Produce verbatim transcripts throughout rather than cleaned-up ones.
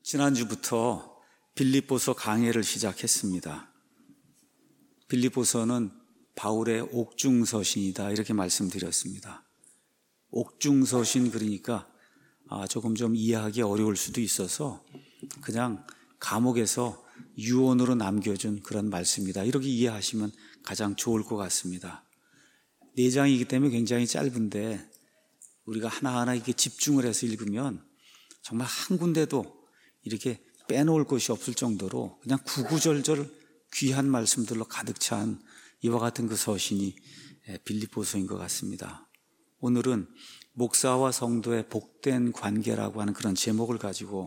지난주부터 빌립보서 강해를 시작했습니다. 빌립보서는 바울의 옥중서신이다 이렇게 말씀드렸습니다. 옥중서신 그러니까 조금 좀 이해하기 어려울 수도 있어서 그냥 감옥에서 유언으로 남겨준 그런 말씀이다 이렇게 이해하시면 가장 좋을 것 같습니다. 네 장이기 때문에 굉장히 짧은데 우리가 하나하나 이렇게 집중을 해서 읽으면 정말 한 군데도 이렇게 빼놓을 것이 없을 정도로 그냥 구구절절 귀한 말씀들로 가득 찬 이와 같은 그 서신이 빌립보서인 것 같습니다. 오늘은 목사와 성도의 복된 관계라고 하는 그런 제목을 가지고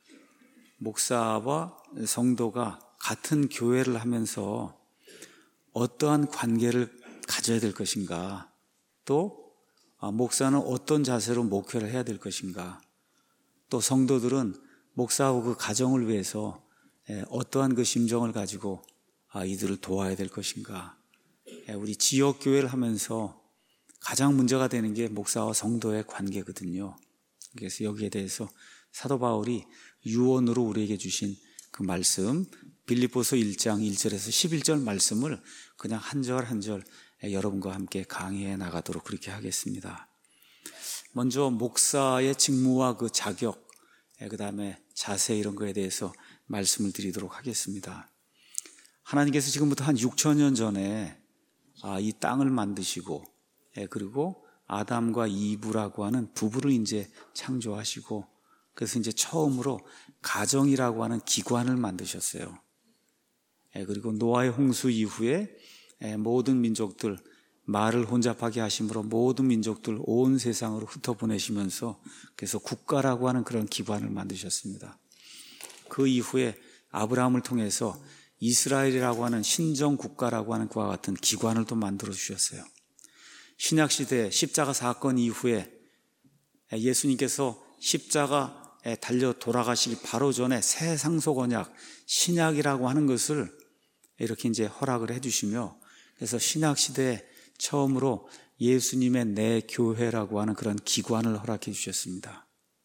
목사와 성도가 같은 교회를 하면서 어떠한 관계를 가져야 될 것인가, 또 목사는 어떤 자세로 목회를 해야 될 것인가, 또 성도들은 목사하고 그 가정을 위해서 어떠한 그 심정을 가지고 이들을 도와야 될 것인가. 우리 지역교회를 하면서 가장 문제가 되는 게 목사와 성도의 관계거든요. 그래서 여기에 대해서 사도 바울이 유언으로 우리에게 주신 그 말씀, 빌립보서 일 장 일 절에서 십일 절 말씀을 그냥 한 절 한 절 여러분과 함께 강의해 나가도록 그렇게 하겠습니다. 먼저 목사의 직무와 그 자격, 그 다음에 자세 이런 거에 대해서 말씀을 드리도록 하겠습니다. 하나님께서 지금부터 한 육천 년 전에 이 땅을 만드시고, 그리고 아담과 이브라고 하는 부부를 이제 창조하시고, 그래서 이제 처음으로 가정이라고 하는 기관을 만드셨어요. 그리고 노아의 홍수 이후에 모든 민족들, 말을 혼잡하게 하심으로 모든 민족들 온 세상으로 흩어보내시면서 그래서 국가라고 하는 그런 기관을 만드셨습니다. 그 이후에 아브라함을 통해서 이스라엘이라고 하는 신정국가라고 하는 그와 같은 기관을 또 만들어 주셨어요. 신약시대 십자가 사건 이후에 예수님께서 십자가에 달려 돌아가시기 바로 전에 새 상속 언약, 신약이라고 하는 것을 이렇게 이제 허락을 해주시며, 그래서 신약시대에 처음으로 예수님의 내 교회라고 하는 그런 기관을 허락해 주셨습니다.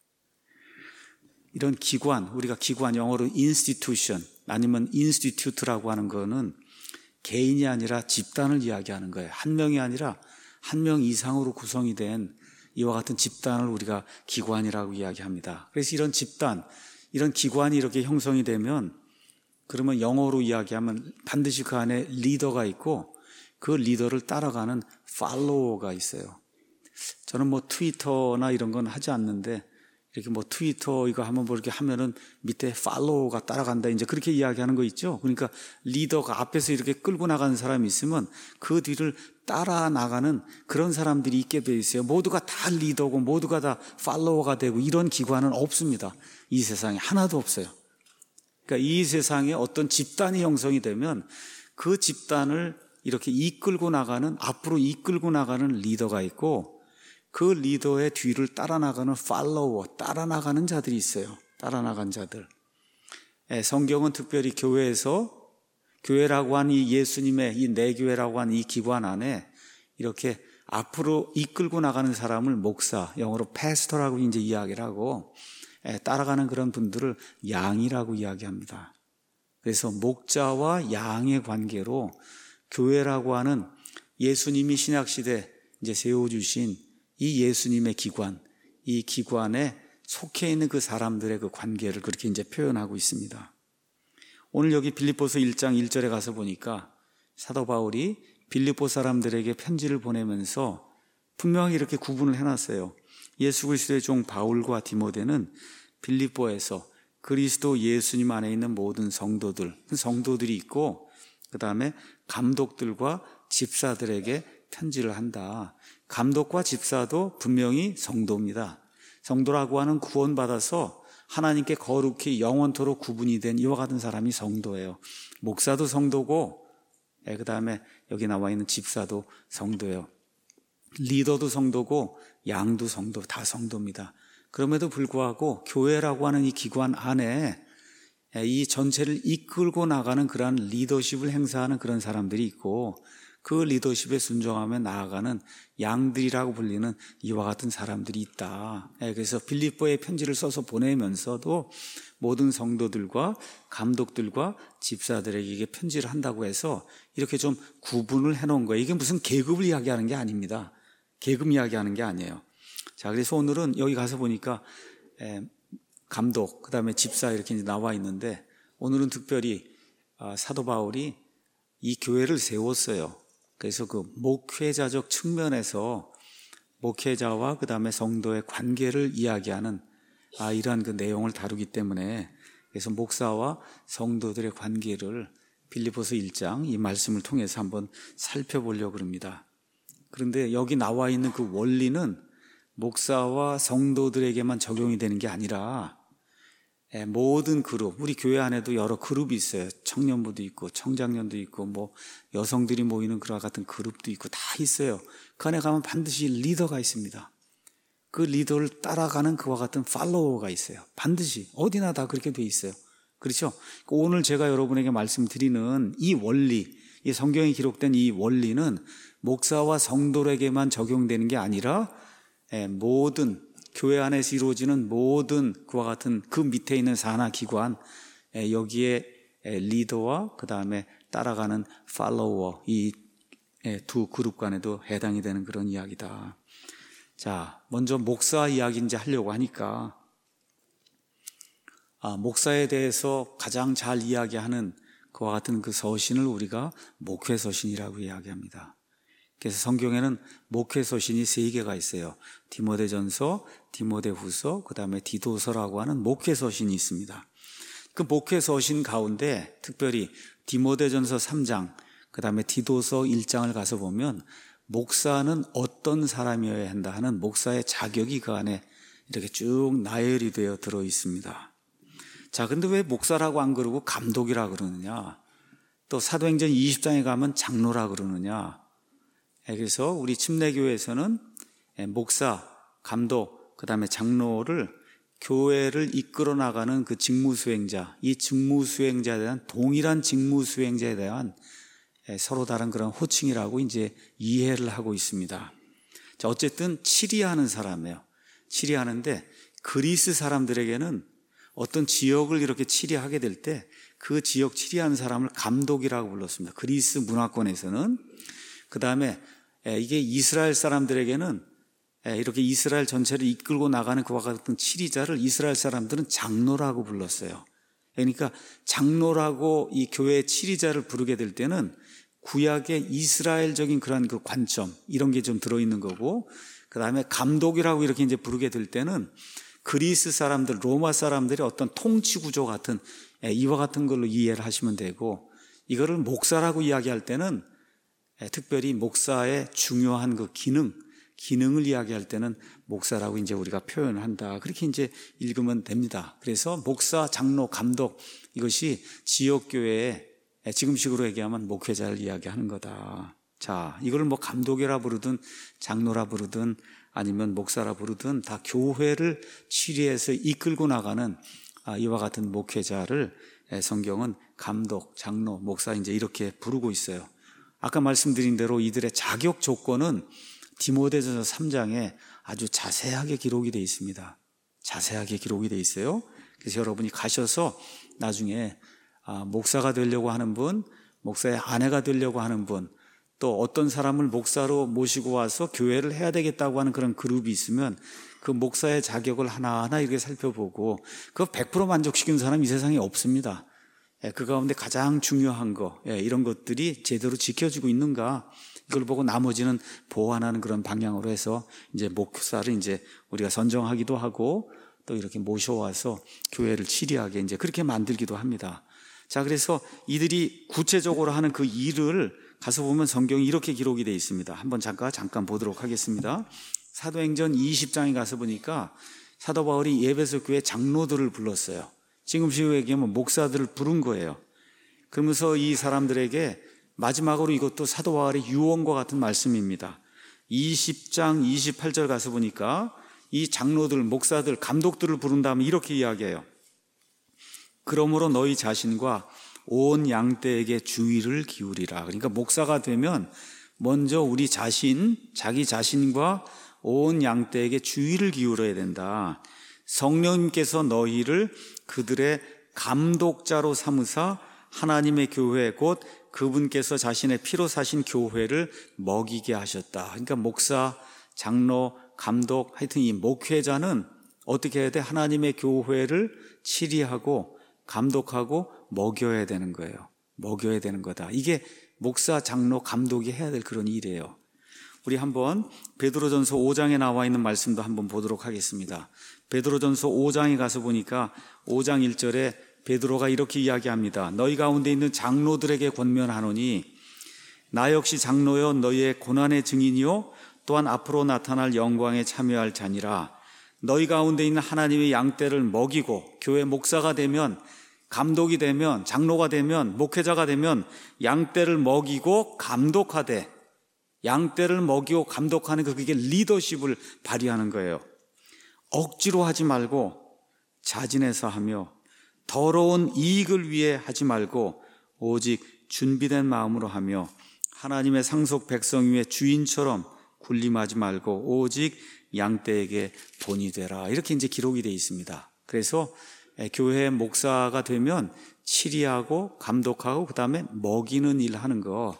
이런 기관, 우리가 기관 영어로 institution 아니면 institute라고 하는 거는 개인이 아니라 집단을 이야기하는 거예요. 한 명이 아니라 한 명 이상으로 구성이 된 이와 같은 집단을 우리가 기관이라고 이야기합니다. 그래서 이런 집단, 이런 기관이 이렇게 형성이 되면 그러면 영어로 이야기하면 반드시 그 안에 리더가 있고 그 리더를 따라가는 팔로워가 있어요. 저는 뭐 트위터나 이런 건 하지 않는데 이렇게 뭐 트위터 이거 하면 뭐 이렇게 하면은 밑에 팔로워가 따라간다 이제 그렇게 이야기하는 거 있죠. 그러니까 리더가 앞에서 이렇게 끌고 나가는 사람이 있으면 그 뒤를 따라 나가는 그런 사람들이 있게 돼 있어요. 모두가 다 리더고 모두가 다 팔로워가 되고 이런 기관은 없습니다. 이 세상에 하나도 없어요. 그러니까 이 세상에 어떤 집단이 형성이 되면 그 집단을 이렇게 이끌고 나가는, 앞으로 이끌고 나가는 리더가 있고 그 리더의 뒤를 따라 나가는 팔로워, 따라 나가는 자들이 있어요. 따라 나간 자들. 성경은 특별히 교회에서, 교회라고 하는 이 예수님의 이 내교회라고 하는 이 기관 안에 이렇게 앞으로 이끌고 나가는 사람을 목사, 영어로 패스터라고 이제 이야기를 하고, 따라가는 그런 분들을 양이라고 이야기합니다. 그래서 목자와 양의 관계로 교회라고 하는 예수님이 신약시대 이제 세워주신 이 예수님의 기관, 이 기관에 속해 있는 그 사람들의 그 관계를 그렇게 이제 표현하고 있습니다. 오늘 여기 빌립보서 일 장 일 절에 가서 보니까 사도 바울이 빌립보 사람들에게 편지를 보내면서 분명히 이렇게 구분을 해놨어요. 예수 그리스도의 종 바울과 디모데는 빌립보에서 그리스도 예수님 안에 있는 모든 성도들, 성도들이 있고 그 다음에 감독들과 집사들에게 편지를 한다. 감독과 집사도 분명히 성도입니다. 성도라고 하는 구원받아서 하나님께 거룩히 영원토록 구분이 된 이와 같은 사람이 성도예요. 목사도 성도고 그 다음에 여기 나와 있는 집사도 성도예요. 리더도 성도고 양도 성도, 다 성도입니다. 그럼에도 불구하고 교회라고 하는 이 기관 안에 이 전체를 이끌고 나가는 그러한 리더십을 행사하는 그런 사람들이 있고 그 리더십에 순종하며 나아가는 양들이라고 불리는 이와 같은 사람들이 있다. 그래서 빌립보에 편지를 써서 보내면서도 모든 성도들과 감독들과 집사들에게 편지를 한다고 해서 이렇게 좀 구분을 해놓은 거예요. 이게 무슨 계급을 이야기하는 게 아닙니다. 계급 이야기하는 게 아니에요. 자, 그래서 오늘은 여기 가서 보니까 감독, 그 다음에 집사 이렇게 나와 있는데, 오늘은 특별히 사도 바울이 이 교회를 세웠어요. 그래서 그 목회자적 측면에서 목회자와 그 다음에 성도의 관계를 이야기하는 아, 이러한 그 내용을 다루기 때문에, 그래서 목사와 성도들의 관계를 빌립보서 일 장 이 말씀을 통해서 한번 살펴보려고 합니다. 그런데 여기 나와 있는 그 원리는 목사와 성도들에게만 적용이 되는 게 아니라 모든 그룹, 우리 교회 안에도 여러 그룹이 있어요. 청년부도 있고 청장년도 있고 뭐 여성들이 모이는 그와 같은 그룹도 있고 다 있어요. 그 안에 가면 반드시 리더가 있습니다. 그 리더를 따라가는 그와 같은 팔로워가 있어요. 반드시 어디나 다 그렇게 돼 있어요. 그렇죠? 오늘 제가 여러분에게 말씀드리는 이 원리, 이 성경에 기록된 이 원리는 목사와 성도에게만 적용되는 게 아니라 모든 교회 안에서 이루어지는 모든 그와 같은 그 밑에 있는 산하기관, 여기에 리더와 그 다음에 따라가는 팔로워, 이 두 그룹 간에도 해당이 되는 그런 이야기다. 자, 먼저 목사 이야기 이제 하려고 하니까, 아, 목사에 대해서 가장 잘 이야기하는 그와 같은 그 서신을 우리가 목회서신이라고 이야기합니다. 그래서 성경에는 목회서신이 세 개가 있어요. 디모데전서, 디모데후서, 그 다음에 디도서라고 하는 목회서신이 있습니다. 그 목회서신 가운데 특별히 디모데전서 삼 장, 그 다음에 디도서 일 장을 가서 보면 목사는 어떤 사람이어야 한다 하는 목사의 자격이 그 안에 이렇게 쭉 나열이 되어 들어 있습니다. 자, 근데 왜 목사라고 안 그러고 감독이라 그러느냐? 또 사도행전 이십 장에 가면 장로라 그러느냐? 그래서 우리 침례교회에서는 목사, 감독, 그 다음에 장로를 교회를 이끌어 나가는 그 직무수행자, 이 직무수행자에 대한 동일한 직무수행자에 대한 서로 다른 그런 호칭이라고 이제 이해를 하고 있습니다. 자, 어쨌든 치리하는 사람이에요. 치리하는데 그리스 사람들에게는 어떤 지역을 이렇게 치리하게 될 때 그 지역 치리하는 사람을 감독이라고 불렀습니다. 그리스 문화권에서는. 그 다음에 이게 이스라엘 사람들에게는 이렇게 이스라엘 전체를 이끌고 나가는 그와 같은 치리자를 이스라엘 사람들은 장로라고 불렀어요. 그러니까 장로라고 이 교회의 치리자를 부르게 될 때는 구약의 이스라엘적인 그런 그 관점, 이런 게 좀 들어있는 거고, 그 다음에 감독이라고 이렇게 이제 부르게 될 때는 그리스 사람들, 로마 사람들의 어떤 통치 구조 같은 이와 같은 걸로 이해를 하시면 되고, 이거를 목사라고 이야기할 때는 특별히 목사의 중요한 그 기능, 기능을 이야기할 때는 목사라고 이제 우리가 표현을 한다. 그렇게 이제 읽으면 됩니다. 그래서 목사, 장로, 감독, 이것이 지역교회의 지금식으로 얘기하면 목회자를 이야기하는 거다. 자, 이걸 뭐 감독이라 부르든 장로라 부르든 아니면 목사라 부르든 다 교회를 치리해서 이끌고 나가는 이와 같은 목회자를 성경은 감독, 장로, 목사 이제 이렇게 부르고 있어요. 아까 말씀드린 대로 이들의 자격 조건은 디모데전서 삼 장에 아주 자세하게 기록이 되어 있습니다. 자세하게 기록이 되어 있어요. 그래서 여러분이 가셔서 나중에 목사가 되려고 하는 분, 목사의 아내가 되려고 하는 분, 또 어떤 사람을 목사로 모시고 와서 교회를 해야 되겠다고 하는 그런 그룹이 있으면 그 목사의 자격을 하나하나 이렇게 살펴보고, 그거 백 퍼센트 만족시키는 사람이 이 세상에 없습니다. 그 가운데 가장 중요한 거, 이런 것들이 제대로 지켜지고 있는가, 이걸 보고 나머지는 보완하는 그런 방향으로 해서 이제 목사를 이제 우리가 선정하기도 하고 또 이렇게 모셔와서 교회를 치리하게 이제 그렇게 만들기도 합니다. 자, 그래서 이들이 구체적으로 하는 그 일을 가서 보면 성경이 이렇게 기록이 되어 있습니다. 한번 잠깐 잠깐 보도록 하겠습니다. 사도행전 이십 장에 가서 보니까 사도 바울이 에베소 교회 장로들을 불렀어요. 지금식으로 얘기하면 목사들을 부른 거예요. 그러면서 이 사람들에게 마지막으로 이것도 사도 바울의 유언과 같은 말씀입니다. 이십 장 이십팔 절 가서 보니까 이 장로들, 목사들, 감독들을 부른 다음에 이렇게 이야기해요. 그러므로 너희 자신과 온 양떼에게 주의를 기울이라. 그러니까 목사가 되면 먼저 우리 자신, 자기 자신과 온 양떼에게 주의를 기울여야 된다. 성령님께서 너희를 그들의 감독자로 삼으사 하나님의 교회 곧 그분께서 자신의 피로 사신 교회를 먹이게 하셨다. 그러니까 목사, 장로, 감독, 하여튼 이 목회자는 어떻게 해야 돼? 하나님의 교회를 치리하고 감독하고 먹여야 되는 거예요. 먹여야 되는 거다. 이게 목사, 장로, 감독이 해야 될 그런 일이에요. 우리 한번 베드로전서 오 장에 나와 있는 말씀도 한번 보도록 하겠습니다. 베드로전서 오 장에 가서 보니까 오 장 일 절에 베드로가 이렇게 이야기합니다. 너희 가운데 있는 장로들에게 권면하노니 나 역시 장로여 너희의 고난의 증인이요 또한 앞으로 나타날 영광에 참여할 자니라. 너희 가운데 있는 하나님의 양떼를 먹이고 교회 목사가 되면, 감독이 되면, 장로가 되면, 목회자가 되면 양떼를 먹이고 감독하되, 양떼를 먹이고 감독하는 그게 리더십을 발휘하는 거예요. 억지로 하지 말고 자진해서 하며 더러운 이익을 위해 하지 말고 오직 준비된 마음으로 하며 하나님의 상속 백성 위에 주인처럼 군림하지 말고 오직 양떼에게 본이 되라. 이렇게 이제 기록이 되어 있습니다. 그래서 교회 목사가 되면 치리하고 감독하고 그 다음에 먹이는 일 하는 거,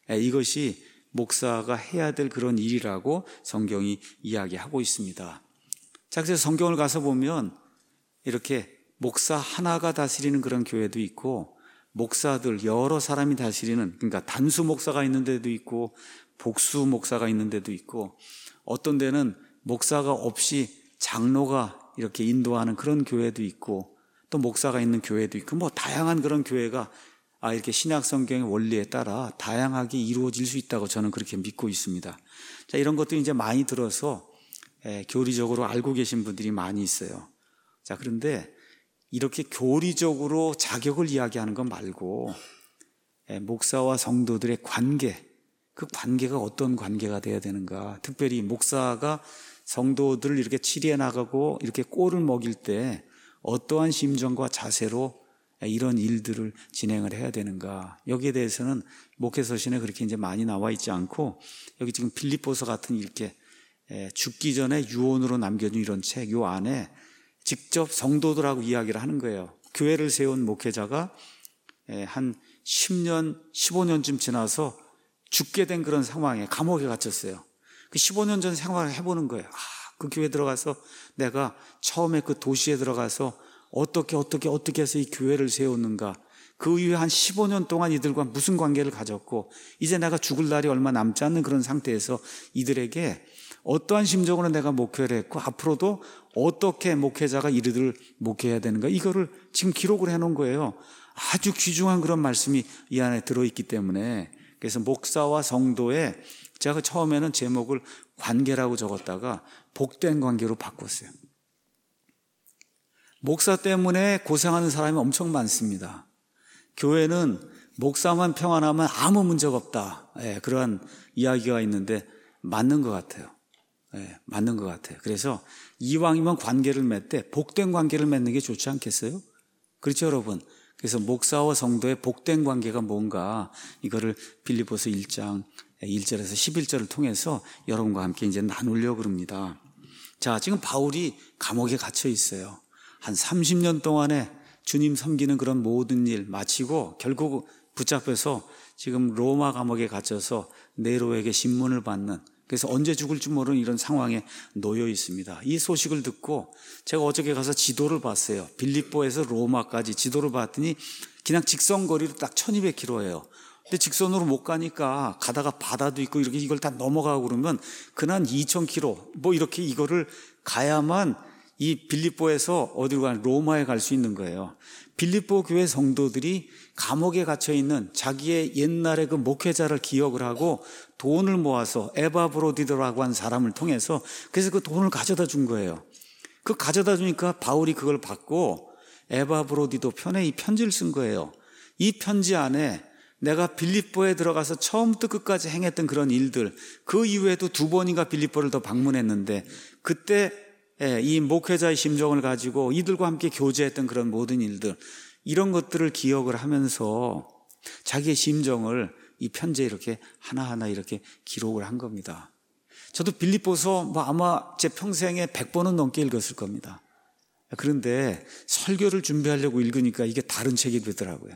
이것이 목사가 해야 될 그런 일이라고 성경이 이야기하고 있습니다. 자, 그래서 성경을 가서 보면 이렇게 목사 하나가 다스리는 그런 교회도 있고 목사들 여러 사람이 다스리는, 그러니까 단수 목사가 있는 데도 있고 복수 목사가 있는 데도 있고 어떤 데는 목사가 없이 장로가 이렇게 인도하는 그런 교회도 있고 또 목사가 있는 교회도 있고 뭐 다양한 그런 교회가 아 이렇게 신약 성경의 원리에 따라 다양하게 이루어질 수 있다고 저는 그렇게 믿고 있습니다. 자, 이런 것도 이제 많이 들어서 에, 교리적으로 알고 계신 분들이 많이 있어요. 자, 그런데 이렇게 교리적으로 자격을 이야기하는 것 말고 에, 목사와 성도들의 관계, 그 관계가 어떤 관계가 돼야 되는가. 특별히 목사가 성도들을 이렇게 치리해 나가고 이렇게 꼴을 먹일 때 어떠한 심정과 자세로 이런 일들을 진행을 해야 되는가. 여기에 대해서는 목회서신에 그렇게 이제 많이 나와 있지 않고 여기 지금 필립보서 같은 이렇게 죽기 전에 유언으로 남겨준 이런 책, 요 안에 직접 성도들하고 이야기를 하는 거예요. 교회를 세운 목회자가 한 십 년, 십오 년쯤 지나서 죽게 된 그런 상황에 감옥에 갇혔어요. 그 십오 년 전 생활을 해보는 거예요. 아, 그 교회 들어가서 내가 처음에 그 도시에 들어가서 어떻게 어떻게 어떻게 해서 이 교회를 세웠는가. 그 이후에 한 십오 년 동안 이들과 무슨 관계를 가졌고 이제 내가 죽을 날이 얼마 남지 않는 그런 상태에서 이들에게 어떠한 심정으로 내가 목회를 했고 앞으로도 어떻게 목회자가 이들을 목회해야 되는가. 이거를 지금 기록을 해놓은 거예요. 아주 귀중한 그런 말씀이 이 안에 들어있기 때문에 그래서 목사와 성도의 제가 처음에는 제목을 관계라고 적었다가 복된 관계로 바꿨어요. 목사 때문에 고생하는 사람이 엄청 많습니다. 교회는 목사만 평안하면 아무 문제가 없다. 예, 그러한 이야기가 있는데 맞는 것 같아요. 예, 맞는 것 같아요. 그래서 이왕이면 관계를 맺되 복된 관계를 맺는 게 좋지 않겠어요? 그렇죠, 여러분? 그래서 목사와 성도의 복된 관계가 뭔가 이거를 빌립보서 일 장 일 절에서 십일 절을 통해서 여러분과 함께 이제 나누려고 합니다. 자, 지금 바울이 감옥에 갇혀 있어요. 한 삼십 년 동안에 주님 섬기는 그런 모든 일 마치고 결국 붙잡혀서 지금 로마 감옥에 갇혀서 네로에게 신문을 받는, 그래서 언제 죽을지 모르는 이런 상황에 놓여 있습니다. 이 소식을 듣고 제가 어저께 가서 지도를 봤어요. 빌립보에서 로마까지 지도를 봤더니 그냥 직선거리로 딱 천이백 킬로미터예요. 근데 직선으로 못 가니까 가다가 바다도 있고 이렇게 이걸 다 넘어가고 그러면 그난 이천 킬로미터 뭐 이렇게 이거를 가야만 이 빌립보에서 어디로 가는 로마에 갈 수 있는 거예요. 빌립보 교회 성도들이 감옥에 갇혀 있는 자기의 옛날의 그 목회자를 기억을 하고 돈을 모아서 에바브로디도라고 한 사람을 통해서 그래서 그 돈을 가져다 준 거예요. 그 가져다 주니까 바울이 그걸 받고 에바브로디도 편에 이 편지를 쓴 거예요. 이 편지 안에 내가 빌립보에 들어가서 처음부터 끝까지 행했던 그런 일들, 그 이후에도 두 번인가 빌립보를 더 방문했는데 그때 이 목회자의 심정을 가지고 이들과 함께 교제했던 그런 모든 일들, 이런 것들을 기억을 하면서 자기의 심정을 이 편지에 이렇게 하나하나 이렇게 기록을 한 겁니다. 저도 빌립보서 뭐 아마 제 평생에 백 번은 넘게 읽었을 겁니다. 그런데 설교를 준비하려고 읽으니까 이게 다른 책이 되더라고요.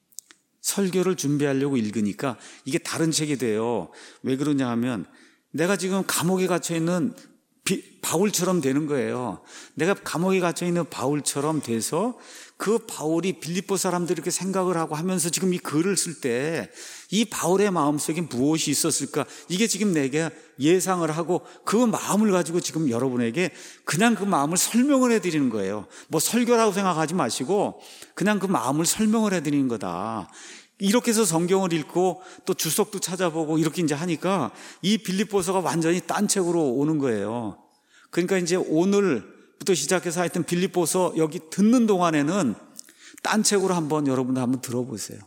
설교를 준비하려고 읽으니까 이게 다른 책이 돼요. 왜 그러냐 하면 내가 지금 감옥에 갇혀있는 비, 바울처럼 되는 거예요. 내가 감옥에 갇혀있는 바울처럼 돼서 그 바울이 빌립보 사람들이 이렇게 생각을 하고 하면서 지금 이 글을 쓸 때 이 바울의 마음속에 무엇이 있었을까? 이게 지금 내게 예상을 하고 그 마음을 가지고 지금 여러분에게 그냥 그 마음을 설명을 해드리는 거예요. 뭐 설교라고 생각하지 마시고 그냥 그 마음을 설명을 해드리는 거다. 이렇게 해서 성경을 읽고 또 주석도 찾아보고 이렇게 이제 하니까 이 빌립보서가 완전히 딴 책으로 오는 거예요. 그러니까 이제 오늘부터 시작해서 하여튼 빌립보서 여기 듣는 동안에는 딴 책으로 한번 여러분들 한번 들어보세요.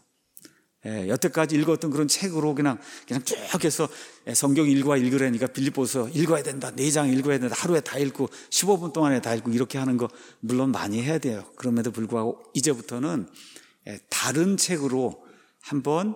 예, 여태까지 읽었던 그런 책으로 그냥 그냥 쭉 해서 성경 읽어와 읽으라니까 빌립보서 읽어야 된다. 네 장 읽어야 된다. 하루에 다 읽고 십오 분 동안에 다 읽고 이렇게 하는 거 물론 많이 해야 돼요. 그럼에도 불구하고 이제부터는 다른 책으로 한번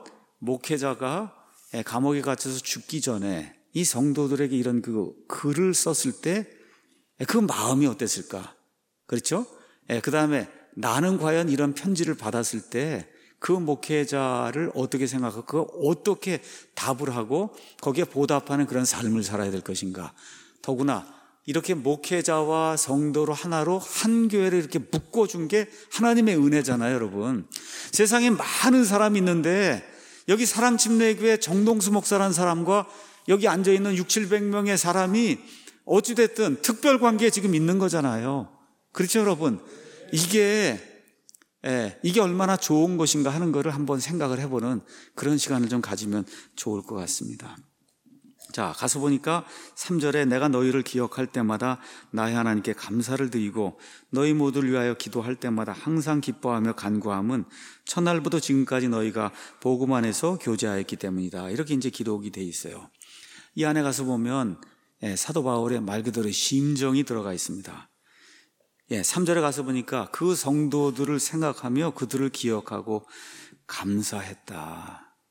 목회자가 감옥에 갇혀서 죽기 전에 이 성도들에게 이런 그 글을 썼을 때 그 마음이 어땠을까? 그렇죠? 그 다음에 나는 과연 이런 편지를 받았을 때 그 목회자를 어떻게 생각하고 그 어떻게 답을 하고 거기에 보답하는 그런 삶을 살아야 될 것인가? 더구나 이렇게 목회자와 성도로 하나로 한 교회를 이렇게 묶어준 게 하나님의 은혜잖아요, 여러분. 세상에 많은 사람이 있는데 여기 사랑침례교회 정동수 목사라는 사람과 여기 앉아있는 육칠백 명의 사람이 어찌됐든 특별관계에 지금 있는 거잖아요. 그렇죠, 여러분? 이게 예, 이게 얼마나 좋은 것인가 하는 것을 한번 생각을 해보는 그런 시간을 좀 가지면 좋을 것 같습니다. 자, 가서 보니까 삼 절에 내가 너희를 기억할 때마다 나의 하나님께 감사를 드리고 너희 모두를 위하여 기도할 때마다 항상 기뻐하며 간구함은 첫날부터 지금까지 너희가 복음 안에서 교제하였기 때문이다. 이렇게 이제 기록이 돼 있어요. 이 안에 가서 보면 예, 사도 바울의 말 그대로 심정이 들어가 있습니다. 예, 삼 절에 가서 보니까 그 성도들을 생각하며 그들을 기억하고 감사했다.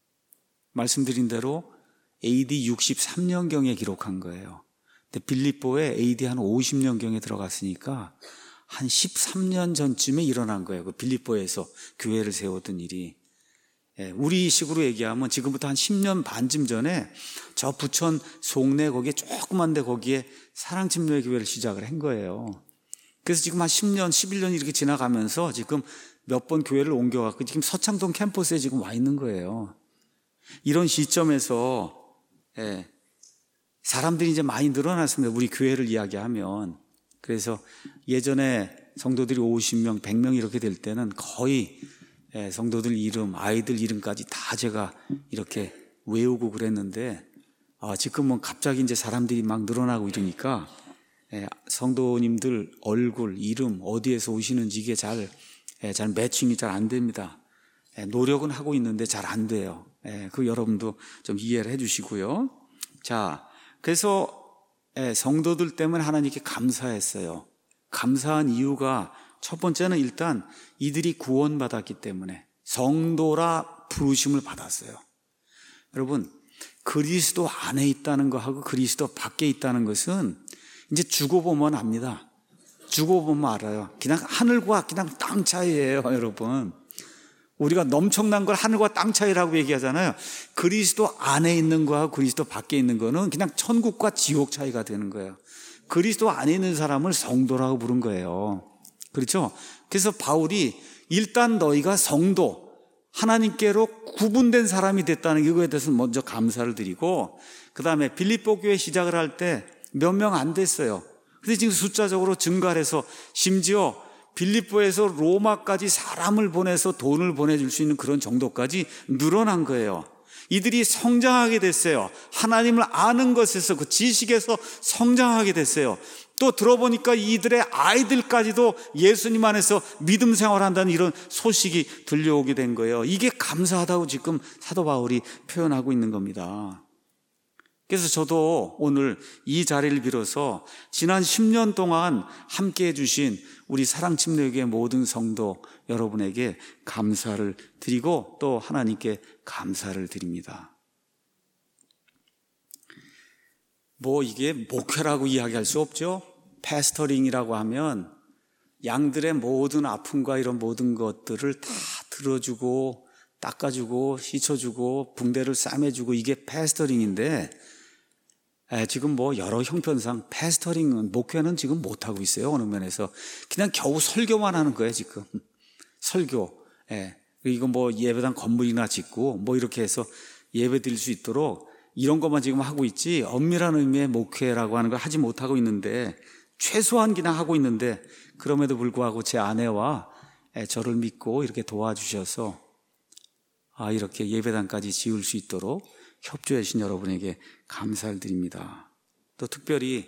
말씀드린 대로 에이디 육십삼 년경에 기록한 거예요. 근데 빌립보에 에이디 한 오십 년경에 들어갔으니까 한 십삼 년 전쯤에 일어난 거예요. 그 빌립보에서 교회를 세웠던 일이. 예, 우리 식으로 얘기하면 지금부터 한 십 년 반쯤 전에 저 부천 송내 거기에 조그만 데 거기에 사랑침례 교회를 시작을 한 거예요. 그래서 지금 한 십 년, 십일 년 이렇게 지나가면서 지금 몇 번 교회를 옮겨갖고 지금 서창동 캠퍼스에 지금 와 있는 거예요. 이런 시점에서 예, 사람들이 이제 많이 늘어났습니다. 우리 교회를 이야기하면. 그래서 예전에 성도들이 오십 명, 백 명 이렇게 될 때는 거의 예, 성도들 이름, 아이들 이름까지 다 제가 이렇게 외우고 그랬는데 아, 지금은 갑자기 이제 사람들이 막 늘어나고 이러니까 예, 성도님들 얼굴, 이름, 어디에서 오시는지 이게 잘, 예, 잘 매칭이 잘 안 됩니다. 예, 노력은 하고 있는데 잘 안 돼요. 예, 그 여러분도 좀 이해를 해 주시고요. 자, 그래서 예, 성도들 때문에 하나님께 감사했어요. 감사한 이유가 첫 번째는 일단 이들이 구원받았기 때문에 성도라 부르심을 받았어요. 여러분, 그리스도 안에 있다는 거하고 그리스도 밖에 있다는 것은 이제 주고 보면 압니다. 주고 보면 알아요. 그냥 하늘과 그냥 땅 차이예요, 여러분. 우리가 엄청난 걸 하늘과 땅 차이라고 얘기하잖아요. 그리스도 안에 있는 거와 그리스도 밖에 있는 거는 그냥 천국과 지옥 차이가 되는 거예요. 그리스도 안에 있는 사람을 성도라고 부른 거예요. 그렇죠? 그래서 바울이 일단 너희가 성도, 하나님께로 구분된 사람이 됐다는 이거에 대해서 먼저 감사를 드리고, 그 다음에 빌립보 교회 시작을 할 때 몇 명 안 됐어요. 근데 지금 숫자적으로 증가를 해서 심지어 빌립보에서 로마까지 사람을 보내서 돈을 보내줄 수 있는 그런 정도까지 늘어난 거예요. 이들이 성장하게 됐어요. 하나님을 아는 것에서 그 지식에서 성장하게 됐어요. 또 들어보니까 이들의 아이들까지도 예수님 안에서 믿음 생활한다는 이런 소식이 들려오게 된 거예요. 이게 감사하다고 지금 사도 바울이 표현하고 있는 겁니다. 그래서 저도 오늘 이 자리를 빌어서 지난 십 년 동안 함께해 주신 우리 사랑침례교회 모든 성도 여러분에게 감사를 드리고 또 하나님께 감사를 드립니다. 뭐 이게 목회라고 이야기할 수 없죠. 패스터링이라고 하면 양들의 모든 아픔과 이런 모든 것들을 다 들어주고 닦아주고 씻어주고 붕대를 싸매주고 이게 패스터링인데, 에, 지금 뭐 여러 형편상 패스터링은 목회는 지금 못하고 있어요. 어느 면에서 그냥 겨우 설교만 하는 거예요 지금. 설교. 에, 이거 뭐 예배당 건물이나 짓고 뭐 이렇게 해서 예배 드릴 수 있도록 이런 것만 지금 하고 있지 엄밀한 의미의 목회라고 하는 걸 하지 못하고 있는데, 최소한 그냥 하고 있는데, 그럼에도 불구하고 제 아내와 저를 믿고 이렇게 도와주셔서 아, 이렇게 예배당까지 지을 수 있도록 협조해 주신 여러분에게 감사를 드립니다. 또 특별히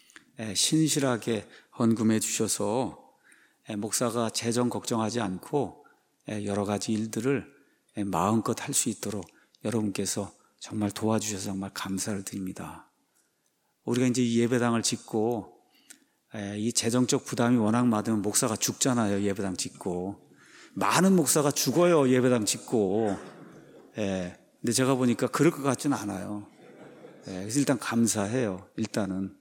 신실하게 헌금해 주셔서 목사가 재정 걱정하지 않고 여러 가지 일들을 마음껏 할 수 있도록 여러분께서 정말 도와주셔서 정말 감사를 드립니다. 우리가 이제 이 예배당을 짓고 이 재정적 부담이 워낙 많으면 목사가 죽잖아요. 예배당 짓고 많은 목사가 죽어요. 예배당 짓고. 예. 근데 제가 보니까 그럴 것 같지는 않아요. 예. 그래서 일단 감사해요. 일단은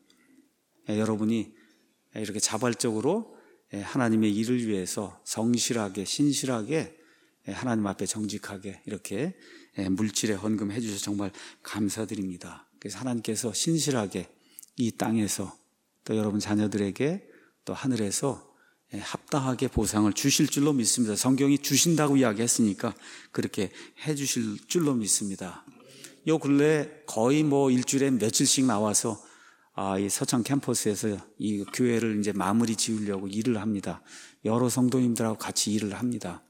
예, 여러분이 이렇게 자발적으로 예, 하나님의 일을 위해서 성실하게 신실하게 예, 하나님 앞에 정직하게 이렇게 예, 물질에 헌금해 주셔서 정말 감사드립니다. 그래서 하나님께서 신실하게 이 땅에서 또 여러분 자녀들에게 또 하늘에서 합당하게 보상을 주실 줄로 믿습니다. 성경이 주신다고 이야기했으니까 그렇게 해 주실 줄로 믿습니다. 요 근래 거의 뭐 일주일에 며칠씩 나와서 아, 이 서창 캠퍼스에서 이 교회를 이제 마무리 지으려고 일을 합니다. 여러 성도님들하고 같이 일을 합니다.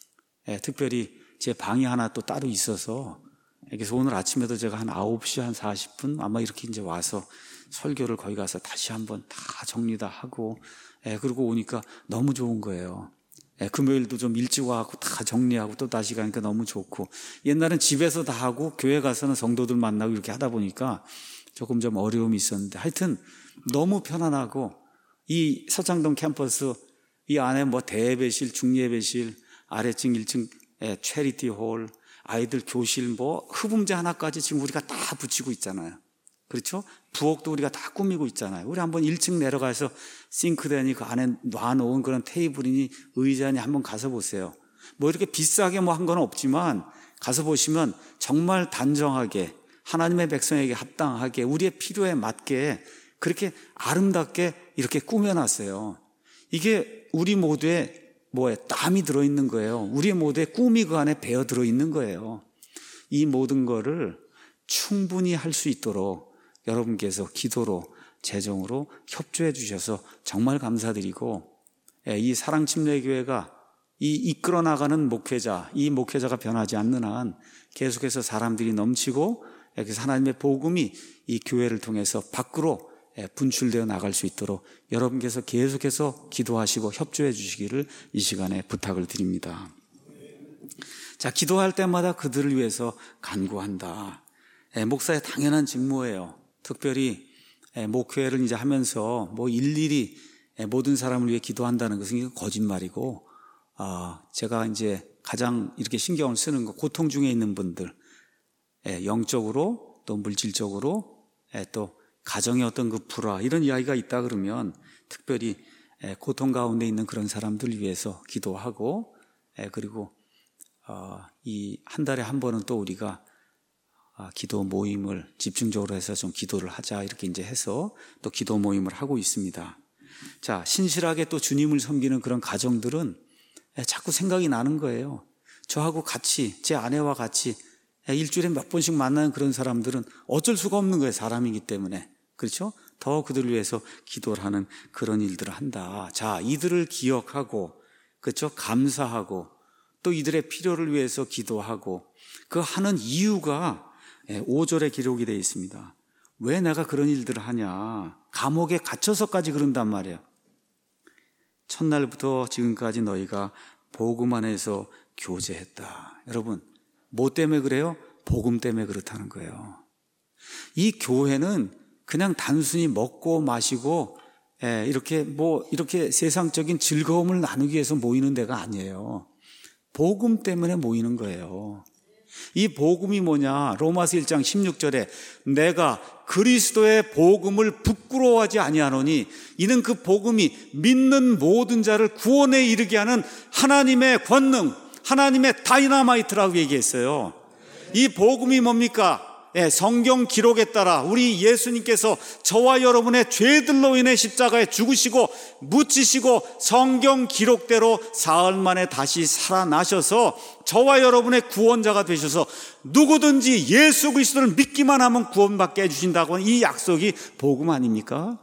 예, 특별히 제 방이 하나 또 따로 있어서, 그래서 오늘 아침에도 제가 한 아홉 시 한 사십 분 아마 이렇게 이제 와서 설교를 거기 가서 다시 한번 다 정리 다 하고, 예, 그러고 오니까 너무 좋은 거예요. 예, 금요일도 좀 일찍 와갖고 다 정리하고 또 다시 가니까 너무 좋고, 옛날엔 집에서 다 하고 교회 가서는 성도들 만나고 이렇게 하다 보니까 조금 좀 어려움이 있었는데, 하여튼 너무 편안하고, 이 서창동 캠퍼스 이 안에 뭐 대예배실, 중예배실, 아래층 일 층 예, 체리티 홀, 아이들 교실, 뭐 흡음재 하나까지 지금 우리가 다 붙이고 있잖아요. 그렇죠? 부엌도 우리가 다 꾸미고 있잖아요. 우리 한번 일 층 내려가서 싱크대니 그 안에 놔놓은 그런 테이블이니 의자니 한번 가서 보세요. 뭐 이렇게 비싸게 뭐 한 건 없지만 가서 보시면 정말 단정하게 하나님의 백성에게 합당하게 우리의 필요에 맞게 그렇게 아름답게 이렇게 꾸며놨어요. 이게 우리 모두의 뭐에 땀이 들어있는 거예요. 우리 모두의 꿈이 그 안에 배어 들어있는 거예요. 이 모든 거를 충분히 할 수 있도록 여러분께서 기도로 재정으로 협조해 주셔서 정말 감사드리고, 이 사랑침례교회가 이 이끌어 나가는 목회자, 이 목회자가 변하지 않는 한 계속해서 사람들이 넘치고 그래서 하나님의 복음이 이 교회를 통해서 밖으로 분출되어 나갈 수 있도록 여러분께서 계속해서 기도하시고 협조해 주시기를 이 시간에 부탁을 드립니다. 자, 기도할 때마다 그들을 위해서 간구한다. 목사의 당연한 직무예요. 특별히 목회를 이제 하면서 뭐 일일이 모든 사람을 위해 기도한다는 것은 거짓말이고, 제가 이제 가장 이렇게 신경을 쓰는 거, 고통 중에 있는 분들, 영적으로 또 물질적으로 또 가정의 어떤 그 불화 이런 이야기가 있다 그러면 특별히 고통 가운데 있는 그런 사람들 위해서 기도하고, 그리고 이 한 달에 한 번은 또 우리가 기도 모임을 집중적으로 해서 좀 기도를 하자 이렇게 이제 해서 또 기도 모임을 하고 있습니다. 자, 신실하게 또 주님을 섬기는 그런 가정들은 자꾸 생각이 나는 거예요. 저하고 같이, 제 아내와 같이 일주일에 몇 번씩 만나는 그런 사람들은 어쩔 수가 없는 거예요. 사람이기 때문에. 그렇죠? 더 그들을 위해서 기도를 하는 그런 일들을 한다. 자, 이들을 기억하고, 그렇죠? 감사하고, 또 이들의 필요를 위해서 기도하고, 그 하는 이유가 오 절에 기록이 되어 있습니다. 왜 내가 그런 일들을 하냐? 감옥에 갇혀서까지 그런단 말이에요. 첫날부터 지금까지 너희가 복음 안에서 교제했다. 여러분, 뭐 때문에 그래요? 복음 때문에 그렇다는 거예요. 이 교회는 그냥 단순히 먹고 마시고 예, 이렇게 뭐 이렇게 세상적인 즐거움을 나누기 위해서 모이는 데가 아니에요. 복음 때문에 모이는 거예요. 이 복음이 뭐냐? 로마서 일 장 십육 절에 내가 그리스도의 복음을 부끄러워하지 아니하노니 이는 그 복음이 믿는 모든 자를 구원에 이르게 하는 하나님의 권능, 하나님의 다이나마이트라고 얘기했어요. 이 복음이 뭡니까? 예, 성경 기록에 따라 우리 예수님께서 저와 여러분의 죄들로 인해 십자가에 죽으시고 묻히시고 성경 기록대로 사흘 만에 다시 살아나셔서 저와 여러분의 구원자가 되셔서 누구든지 예수 그리스도를 믿기만 하면 구원받게 해주신다고 하는 이 약속이 복음 아닙니까?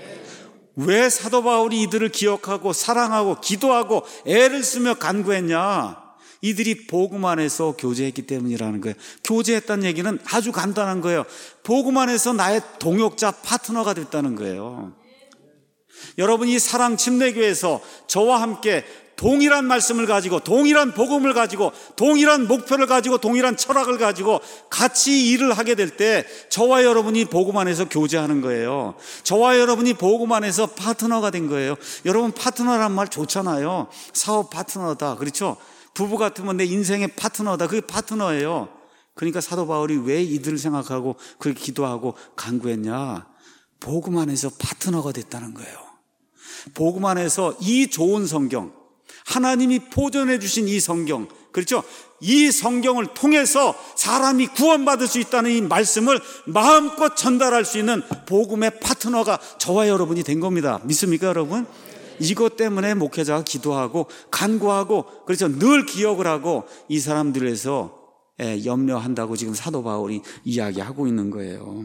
왜 사도 바울이 이들을 기억하고 사랑하고 기도하고 애를 쓰며 간구했냐? 이들이 복음 안에서 교제했기 때문이라는 거예요. 교제했다는 얘기는 아주 간단한 거예요. 복음 안에서 나의 동역자, 파트너가 됐다는 거예요. 여러분, 이 사랑 침례교회에서 저와 함께 동일한 말씀을 가지고 동일한 복음을 가지고 동일한 목표를 가지고 동일한 철학을 가지고 같이 일을 하게 될 때 저와 여러분이 복음 안에서 교제하는 거예요. 저와 여러분이 복음 안에서 파트너가 된 거예요. 여러분, 파트너란 말 좋잖아요. 사업 파트너다, 그렇죠? 부부 같으면 내 인생의 파트너다. 그게 파트너예요. 그러니까 사도 바울이 왜 이들을 생각하고 그렇게 기도하고 간구했냐? 복음 안에서 파트너가 됐다는 거예요. 복음 안에서 이 좋은 성경, 하나님이 보존해 주신 이 성경, 그렇죠? 이 성경을 통해서 사람이 구원받을 수 있다는 이 말씀을 마음껏 전달할 수 있는 복음의 파트너가 저와 여러분이 된 겁니다. 믿습니까, 여러분? 이것 때문에 목회자가 기도하고 간구하고 그래서 늘 기억을 하고 이 사람들을 위해서 염려한다고 지금 사도 바울이 이야기하고 있는 거예요.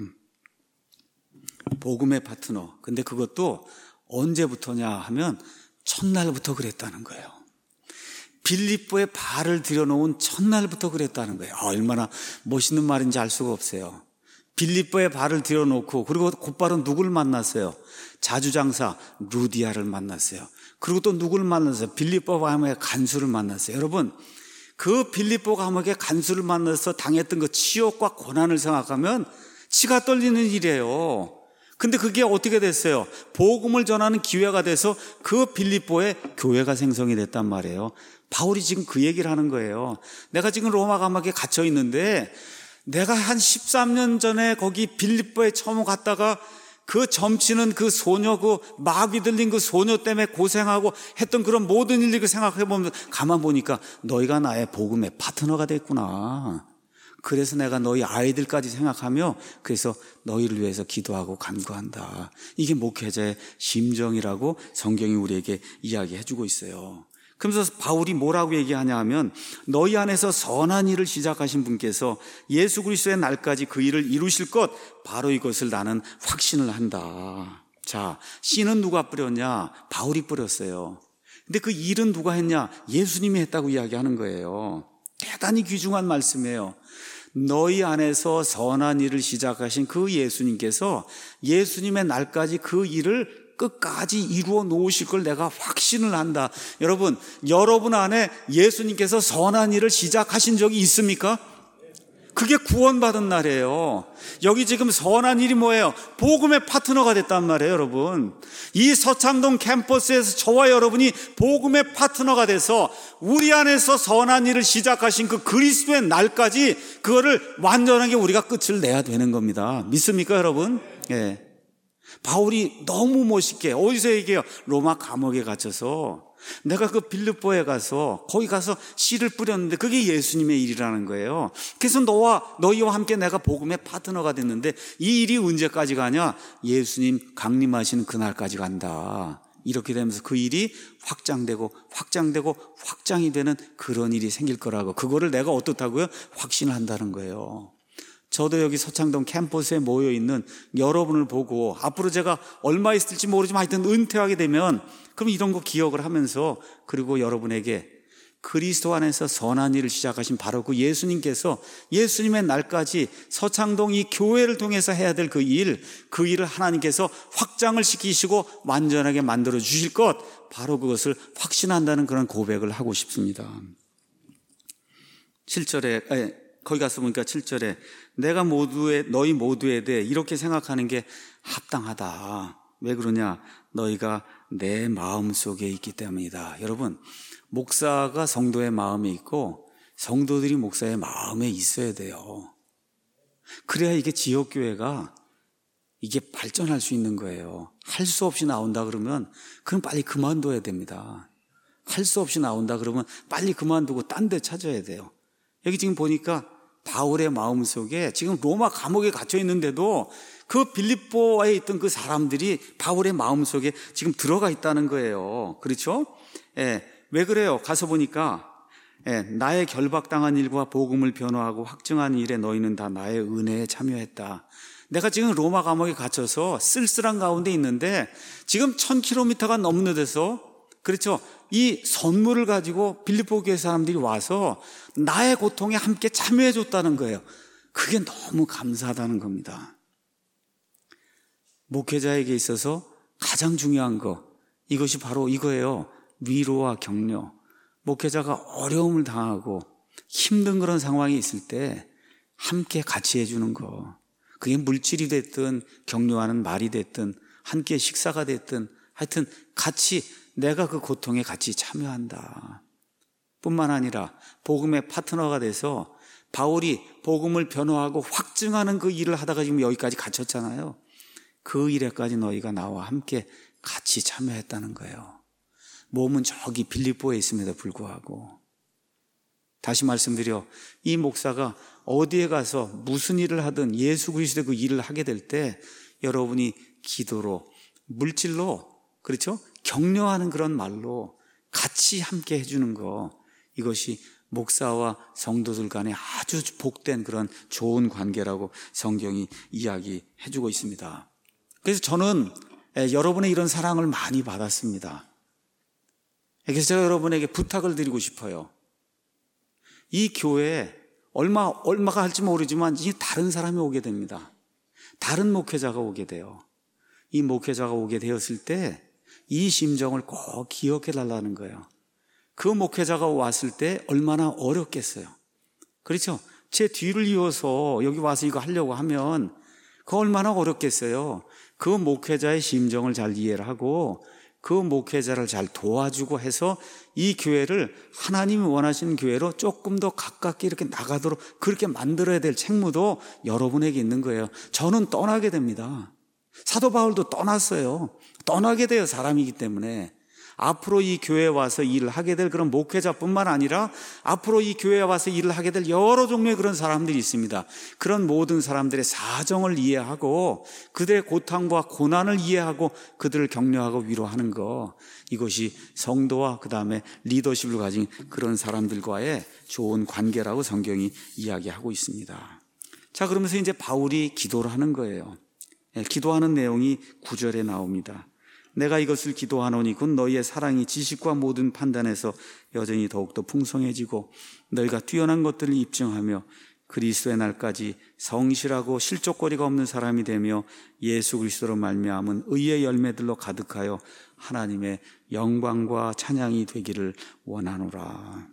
복음의 파트너. 근데 그것도 언제부터냐 하면 첫날부터 그랬다는 거예요. 빌립보에 발을 들여놓은 첫날부터 그랬다는 거예요. 얼마나 멋있는 말인지 알 수가 없어요. 빌립보에 발을 들여놓고 그리고 곧바로 누구를 만났어요? 자주장사 루디아를 만났어요. 그리고 또 누구를 만났어요? 빌립보 감옥의 간수를 만났어요. 여러분, 그 빌립보 감옥의 간수를 만나서 당했던 그 치욕과 고난을 생각하면 치가 떨리는 일이에요. 근데 그게 어떻게 됐어요? 복음을 전하는 기회가 돼서 그 빌립보에 교회가 생성이 됐단 말이에요. 바울이 지금 그 얘기를 하는 거예요. 내가 지금 로마 감옥에 갇혀 있는데 내가 한 십삼 년 전에 거기 빌립보에 처음 갔다가 그 점치는 그 소녀, 그 마귀 들린 그 소녀 때문에 고생하고 했던 그런 모든 일들을 생각해보면 가만 보니까 너희가 나의 복음의 파트너가 됐구나. 그래서 내가 너희 아이들까지 생각하며 그래서 너희를 위해서 기도하고 간구한다. 이게 목회자의 심정이라고 성경이 우리에게 이야기해주고 있어요. 그러면서 바울이 뭐라고 얘기하냐 하면 너희 안에서 선한 일을 시작하신 분께서 예수 그리스도의 날까지 그 일을 이루실 것, 바로 이것을 나는 확신을 한다. 자, 씨는 누가 뿌렸냐? 바울이 뿌렸어요. 근데 그 일은 누가 했냐? 예수님이 했다고 이야기하는 거예요. 대단히 귀중한 말씀이에요. 너희 안에서 선한 일을 시작하신 그 예수님께서 예수님의 날까지 그 일을 끝까지 이루어 놓으실 걸 내가 확신을 한다. 여러분, 여러분 안에 예수님께서 선한 일을 시작하신 적이 있습니까? 그게 구원받은 날이에요. 여기 지금 선한 일이 뭐예요? 복음의 파트너가 됐단 말이에요, 여러분. 이 서창동 캠퍼스에서 저와 여러분이 복음의 파트너가 돼서 우리 안에서 선한 일을 시작하신 그 그리스도의 날까지 그거를 완전하게 우리가 끝을 내야 되는 겁니다. 믿습니까, 여러분? 예. 바울이 너무 멋있게 어디서 얘기해요? 로마 감옥에 갇혀서 내가 그 빌립보에 가서 거기 가서 씨를 뿌렸는데 그게 예수님의 일이라는 거예요. 그래서 너와 너희와 함께 내가 복음의 파트너가 됐는데 이 일이 언제까지 가냐? 예수님 강림하시는 그날까지 간다. 이렇게 되면서 그 일이 확장되고 확장되고 확장이 되는 그런 일이 생길 거라고, 그거를 내가 어떻다고요? 확신을 한다는 거예요. 저도 여기 서창동 캠퍼스에 모여있는 여러분을 보고 앞으로 제가 얼마 있을지 모르지만 하여튼 은퇴하게 되면 그럼 이런 거 기억을 하면서, 그리고 여러분에게 그리스도 안에서 선한 일을 시작하신 바로 그 예수님께서 예수님의 날까지 서창동 이 교회를 통해서 해야 될 그 일, 그 일을 하나님께서 확장을 시키시고 완전하게 만들어 주실 것, 바로 그것을 확신한다는 그런 고백을 하고 싶습니다. 칠 절에 거기 가서 보니까 칠 절에 내가 모두에 너희 모두에 대해 이렇게 생각하는 게 합당하다. 왜 그러냐? 너희가 내 마음속에 있기 때문이다. 여러분, 목사가 성도의 마음에 있고 성도들이 목사의 마음에 있어야 돼요. 그래야 이게 지역교회가 이게 발전할 수 있는 거예요. 할 수 없이 나온다 그러면 그럼 빨리 그만둬야 됩니다. 할 수 없이 나온다 그러면 빨리 그만두고 딴 데 찾아야 돼요. 여기 지금 보니까 바울의 마음속에 지금 로마 감옥에 갇혀 있는데도 그 빌립보에 있던 그 사람들이 바울의 마음속에 지금 들어가 있다는 거예요. 그렇죠? 예, 왜 그래요? 가서 보니까 예, 나의 결박당한 일과 복음을 변호하고 확증한 일에 너희는 다 나의 은혜에 참여했다. 내가 지금 로마 감옥에 갇혀서 쓸쓸한 가운데 있는데 지금 천 킬로미터가 넘는 데서 그렇죠? 이 선물을 가지고 빌립보 교회 사람들이 와서 나의 고통에 함께 참여해 줬다는 거예요. 그게 너무 감사하다는 겁니다. 목회자에게 있어서 가장 중요한 거, 이것이 바로 이거예요. 위로와 격려. 목회자가 어려움을 당하고 힘든 그런 상황이 있을 때 함께 같이 해주는 거. 그게 물질이 됐든 격려하는 말이 됐든 함께 식사가 됐든 하여튼 같이 내가 그 고통에 같이 참여한다. 뿐만 아니라 복음의 파트너가 돼서 바울이 복음을 변호하고 확증하는 그 일을 하다가 지금 여기까지 갇혔잖아요. 그 일에까지 너희가 나와 함께 같이 참여했다는 거예요. 몸은 저기 빌립보에 있음에도 불구하고. 다시 말씀드려, 이 목사가 어디에 가서 무슨 일을 하든 예수 그리스도의 그 일을 하게 될 때 여러분이 기도로, 물질로, 그렇죠? 격려하는 그런 말로 같이 함께 해주는 거, 이것이 목사와 성도들 간에 아주 복된 그런 좋은 관계라고 성경이 이야기해주고 있습니다. 그래서 저는 여러분의 이런 사랑을 많이 받았습니다. 그래서 제가 여러분에게 부탁을 드리고 싶어요. 이 교회에 얼마, 얼마가 할지 모르지만 이제 다른 사람이 오게 됩니다. 다른 목회자가 오게 돼요. 이 목회자가 오게 되었을 때 이 심정을 꼭 기억해 달라는 거예요. 그 목회자가 왔을 때 얼마나 어렵겠어요. 그렇죠? 제 뒤를 이어서 여기 와서 이거 하려고 하면 그 얼마나 어렵겠어요. 그 목회자의 심정을 잘 이해를 하고 그 목회자를 잘 도와주고 해서 이 교회를 하나님이 원하시는 교회로 조금 더 가깝게 이렇게 나가도록 그렇게 만들어야 될 책무도 여러분에게 있는 거예요. 저는 떠나게 됩니다. 사도 바울도 떠났어요. 떠나게 돼요. 사람이기 때문에. 앞으로 이 교회에 와서 일을 하게 될 그런 목회자뿐만 아니라 앞으로 이 교회에 와서 일을 하게 될 여러 종류의 그런 사람들이 있습니다. 그런 모든 사람들의 사정을 이해하고 그들의 고통과 고난을 이해하고 그들을 격려하고 위로하는 거, 이것이 성도와 그 다음에 리더십을 가진 그런 사람들과의 좋은 관계라고 성경이 이야기하고 있습니다. 자, 그러면서 이제 바울이 기도를 하는 거예요. 기도하는 내용이 구 절에 나옵니다. 내가 이것을 기도하노니 곧 너희의 사랑이 지식과 모든 판단에서 여전히 더욱더 풍성해지고 너희가 뛰어난 것들을 입증하며 그리스도의 날까지 성실하고 실족거리가 없는 사람이 되며 예수 그리스도로 말미암은 의의 열매들로 가득하여 하나님의 영광과 찬양이 되기를 원하노라.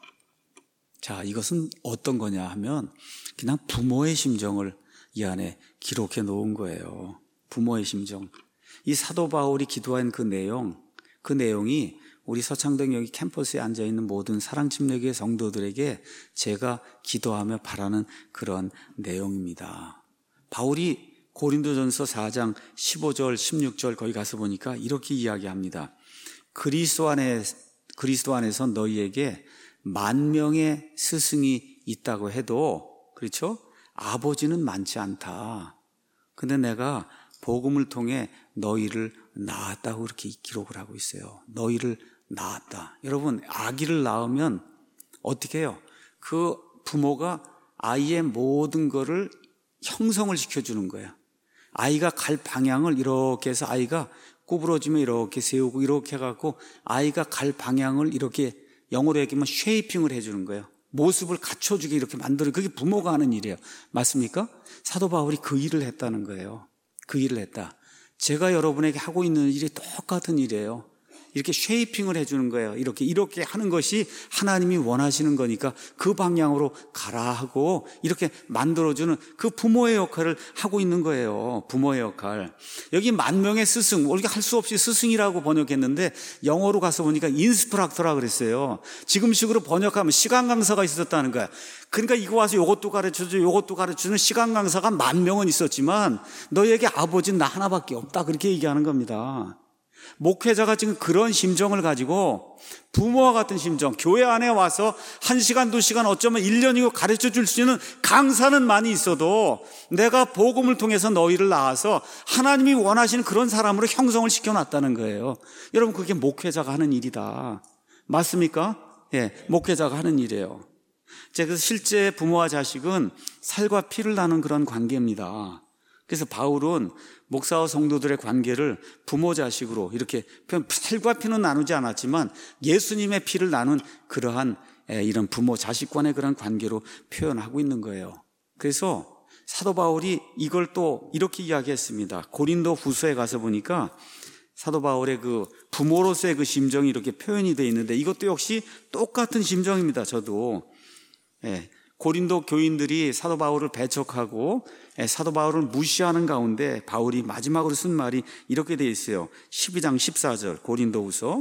자, 이것은 어떤 거냐 하면 그냥 부모의 심정을 이 안에 기록해 놓은 거예요. 부모의 심정. 이 사도 바울이 기도한 그 내용, 그 내용이 우리 서창동 여기 캠퍼스에 앉아있는 모든 사랑침례교회 성도들에게 제가 기도하며 바라는 그런 내용입니다. 바울이 고린도전서 사 장 십오 절, 십육 절 거기 가서 보니까 이렇게 이야기합니다. 그리스도 안에, 그리스도 안에서 너희에게 만 명의 스승이 있다고 해도, 그렇죠? 아버지는 많지 않다. 근데 내가 복음을 통해 너희를 낳았다고 그렇게 기록을 하고 있어요. 너희를 낳았다. 여러분, 아기를 낳으면 어떻게 해요? 그 부모가 아이의 모든 것을 형성을 시켜주는 거예요. 아이가 갈 방향을 이렇게 해서 아이가 구부러지면 이렇게 세우고 이렇게 해갖고 아이가 갈 방향을 이렇게 영어로 얘기하면 쉐이핑을 해주는 거예요. 모습을 갖춰주게 이렇게 만들어. 그게 부모가 하는 일이에요. 맞습니까? 사도 바울이 그 일을 했다는 거예요. 그 일을 했다. 제가 여러분에게 하고 있는 일이 똑같은 일이에요. 이렇게 쉐이핑을 해주는 거예요. 이렇게 이렇게 하는 것이 하나님이 원하시는 거니까 그 방향으로 가라 하고 이렇게 만들어주는 그 부모의 역할을 하고 있는 거예요. 부모의 역할. 여기 만 명의 스승, 우리가 할 수 없이 스승이라고 번역했는데 영어로 가서 보니까 인스트럭터라 그랬어요. 지금식으로 번역하면 시간 강사가 있었다는 거야. 그러니까 이거 와서 이것도 가르쳐줘, 이것도 가르쳐주는 시간 강사가 만 명은 있었지만 너희에게 아버지는 나 하나밖에 없다. 그렇게 얘기하는 겁니다. 목회자가 지금 그런 심정을 가지고 부모와 같은 심정, 교회 안에 와서 한 시간, 두 시간, 어쩌면 일 년이고 가르쳐 줄 수 있는 강사는 많이 있어도 내가 복음을 통해서 너희를 낳아서 하나님이 원하시는 그런 사람으로 형성을 시켜놨다는 거예요. 여러분, 그게 목회자가 하는 일이다. 맞습니까? 예, 목회자가 하는 일이에요. 그래서 실제 부모와 자식은 살과 피를 나눈 그런 관계입니다. 그래서 바울은 목사와 성도들의 관계를 부모 자식으로 이렇게 살과 피는 나누지 않았지만 예수님의 피를 나눈 그러한 이런 부모 자식 간의 그런 관계로 표현하고 있는 거예요. 그래서 사도 바울이 이걸 또 이렇게 이야기했습니다. 고린도 후서에 가서 보니까 사도 바울의 그 부모로서의 그 심정이 이렇게 표현이 되어 있는데 이것도 역시 똑같은 심정입니다. 저도 예, 고린도 교인들이 사도 바울을 배척하고 사도 바울을 무시하는 가운데 바울이 마지막으로 쓴 말이 이렇게 되어 있어요. 십이 장 십사 절 고린도후서.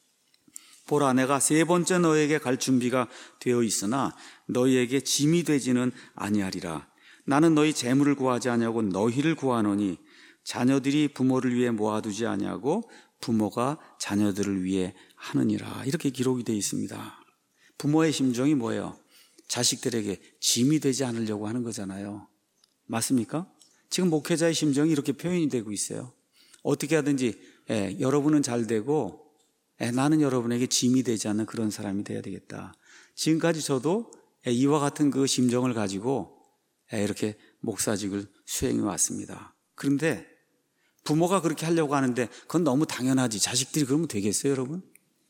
보라, 내가 세 번째 너에게 갈 준비가 되어 있으나 너희에게 짐이 되지는 아니하리라. 나는 너희 재물을 구하지 아니하고 너희를 구하노니 자녀들이 부모를 위해 모아두지 아니하고 부모가 자녀들을 위해 하느니라. 이렇게 기록이 되어 있습니다. 부모의 심정이 뭐예요? 자식들에게 짐이 되지 않으려고 하는 거잖아요. 맞습니까? 지금 목회자의 심정이 이렇게 표현이 되고 있어요. 어떻게 하든지 예, 여러분은 잘 되고 예, 나는 여러분에게 짐이 되지 않는 그런 사람이 되어야 되겠다. 지금까지 저도 예, 이와 같은 그 심정을 가지고 예, 이렇게 목사직을 수행해 왔습니다. 그런데 부모가 그렇게 하려고 하는데 그건 너무 당연하지. 자식들이 그러면 되겠어요, 여러분?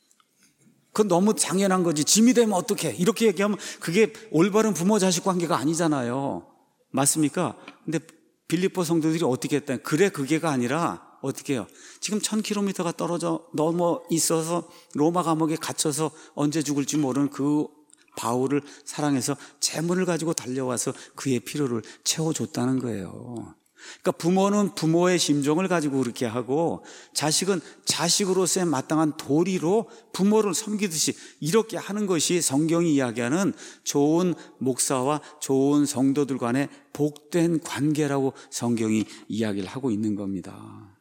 그건 너무 당연한 거지. 짐이 되면 어떡해? 이렇게 얘기하면 그게 올바른 부모 자식 관계가 아니잖아요. 맞습니까? 근데 빌립보 성도들이 어떻게 했다? 그래, 그게가 아니라 어떻게 해요? 지금 천 킬로미터가 떨어져 넘어 있어서 로마 감옥에 갇혀서 언제 죽을지 모르는 그 바울을 사랑해서 재물을 가지고 달려와서 그의 필요를 채워줬다는 거예요. 그러니까 부모는 부모의 심정을 가지고 그렇게 하고 자식은 자식으로서의 마땅한 도리로 부모를 섬기듯이 이렇게 하는 것이 성경이 이야기하는 좋은 목사와 좋은 성도들 간의 복된 관계라고 성경이 이야기를 하고 있는 겁니다.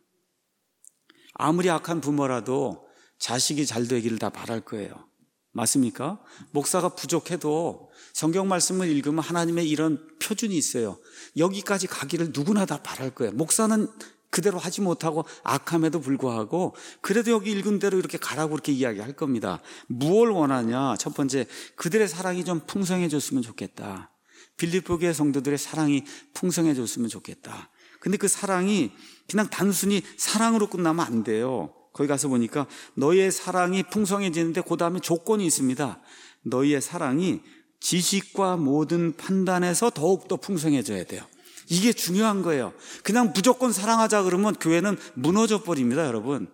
아무리 악한 부모라도 자식이 잘 되기를 다 바랄 거예요. 맞습니까? 목사가 부족해도 성경 말씀을 읽으면 하나님의 이런 표준이 있어요. 여기까지 가기를 누구나 다 바랄 거예요. 목사는 그대로 하지 못하고 악함에도 불구하고 그래도 여기 읽은 대로 이렇게 가라고 이렇게 이야기할 겁니다. 무엇을 원하냐? 첫 번째, 그들의 사랑이 좀 풍성해졌으면 좋겠다. 빌립보 교회 성도들의 사랑이 풍성해졌으면 좋겠다. 근데 그 사랑이 그냥 단순히 사랑으로 끝나면 안 돼요. 거기 가서 보니까 너희의 사랑이 풍성해지는데 그 다음에 조건이 있습니다. 너희의 사랑이 지식과 모든 판단에서 더욱더 풍성해져야 돼요. 이게 중요한 거예요. 그냥 무조건 사랑하자 그러면 교회는 무너져 버립니다, 여러분.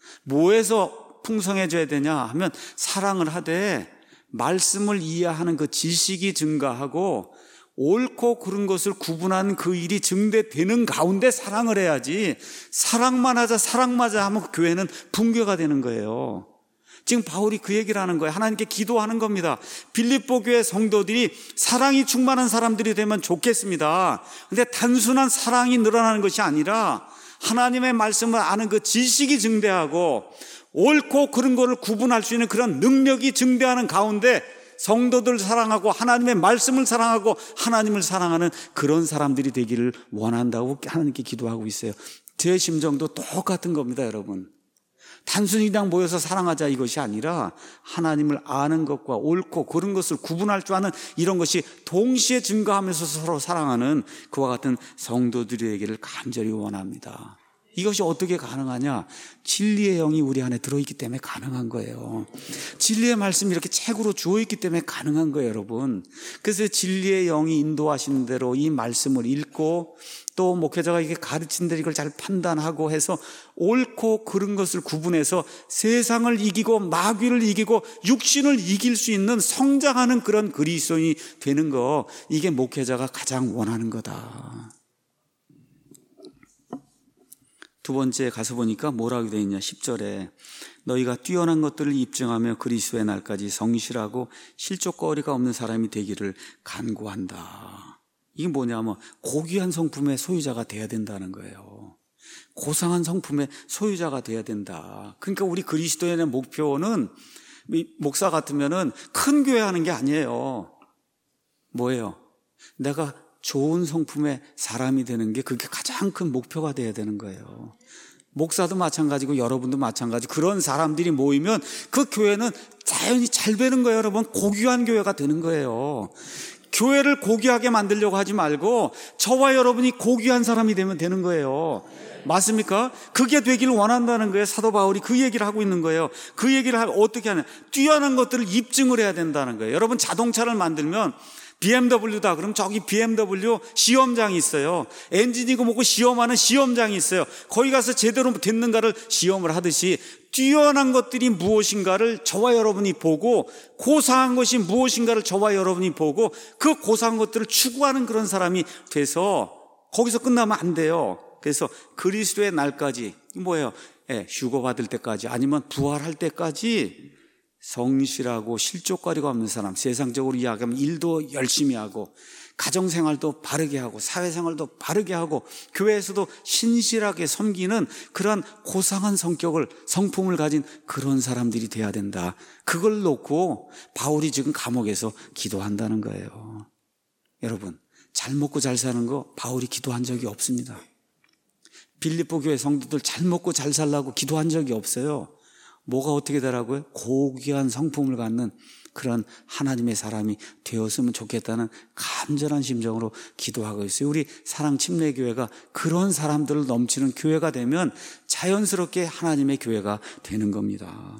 뭐에서 풍성해져야 되냐 하면 사랑을 하되 말씀을 이해하는 그 지식이 증가하고 옳고 그른 것을 구분하는 그 일이 증대되는 가운데 사랑을 해야지 사랑만 하자 사랑만 하자 하면 교회는 붕괴가 되는 거예요. 지금 바울이 그 얘기를 하는 거예요. 하나님께 기도하는 겁니다. 빌립보 교회 성도들이 사랑이 충만한 사람들이 되면 좋겠습니다. 그런데 단순한 사랑이 늘어나는 것이 아니라 하나님의 말씀을 아는 그 지식이 증대하고 옳고 그른 것을 구분할 수 있는 그런 능력이 증대하는 가운데 성도들을 사랑하고 하나님의 말씀을 사랑하고 하나님을 사랑하는 그런 사람들이 되기를 원한다고 하나님께 기도하고 있어요. 제 심정도 똑같은 겁니다, 여러분. 단순히 그냥 모여서 사랑하자 이것이 아니라 하나님을 아는 것과 옳고 그런 것을 구분할 줄 아는 이런 것이 동시에 증가하면서 서로 사랑하는 그와 같은 성도들이 되기를 간절히 원합니다. 이것이 어떻게 가능하냐? 진리의 영이 우리 안에 들어있기 때문에 가능한 거예요. 진리의 말씀이 이렇게 책으로 주어있기 때문에 가능한 거예요, 여러분. 그래서 진리의 영이 인도하시는 대로 이 말씀을 읽고 또 목회자가 이게 가르친 대로 이걸 잘 판단하고 해서 옳고 그른 것을 구분해서 세상을 이기고 마귀를 이기고 육신을 이길 수 있는 성장하는 그런 그리스도인이 되는 거, 이게 목회자가 가장 원하는 거다. 두 번째 가서 보니까 뭐라고 되어 있냐, 십 절에 너희가 뛰어난 것들을 입증하며 그리스도의 날까지 성실하고 실족거리가 없는 사람이 되기를 간구한다. 이게 뭐냐면 고귀한 성품의 소유자가 돼야 된다는 거예요. 고상한 성품의 소유자가 돼야 된다. 그러니까 우리 그리스도인의 목표는, 목사 같으면은 큰 교회 하는 게 아니에요. 뭐예요? 내가 좋은 성품의 사람이 되는 게 그게 가장 큰 목표가 돼야 되는 거예요. 목사도 마찬가지고 여러분도 마찬가지. 그런 사람들이 모이면 그 교회는 자연히 잘 되는 거예요, 여러분. 고귀한 교회가 되는 거예요. 교회를 고귀하게 만들려고 하지 말고 저와 여러분이 고귀한 사람이 되면 되는 거예요. 맞습니까? 그게 되기를 원한다는 거예요. 사도 바울이 그 얘기를 하고 있는 거예요. 그 얘기를 어떻게 하냐? 뛰어난 것들을 입증을 해야 된다는 거예요. 여러분, 자동차를 만들면 비엠더블유다 그럼 저기 비엠더블유 시험장이 있어요. 엔진이고 뭐고 시험하는 시험장이 있어요. 거기 가서 제대로 됐는가를 시험을 하듯이 뛰어난 것들이 무엇인가를 저와 여러분이 보고, 고상한 것이 무엇인가를 저와 여러분이 보고 그 고상한 것들을 추구하는 그런 사람이 돼서 거기서 끝나면 안 돼요. 그래서 그리스도의 날까지, 뭐예요? 예, 휴거 받을 때까지 아니면 부활할 때까지 성실하고 실족거리가 없는 사람, 세상적으로 이야기하면 일도 열심히 하고 가정생활도 바르게 하고 사회생활도 바르게 하고 교회에서도 신실하게 섬기는 그런 고상한 성격을, 성품을 가진 그런 사람들이 돼야 된다. 그걸 놓고 바울이 지금 감옥에서 기도한다는 거예요. 여러분, 잘 먹고 잘 사는 거 바울이 기도한 적이 없습니다. 빌립보 교회 성도들 잘 먹고 잘 살라고 기도한 적이 없어요. 뭐가 어떻게 되라고요? 고귀한 성품을 갖는 그런 하나님의 사람이 되었으면 좋겠다는 간절한 심정으로 기도하고 있어요. 우리 사랑 침례교회가 그런 사람들을 넘치는 교회가 되면 자연스럽게 하나님의 교회가 되는 겁니다.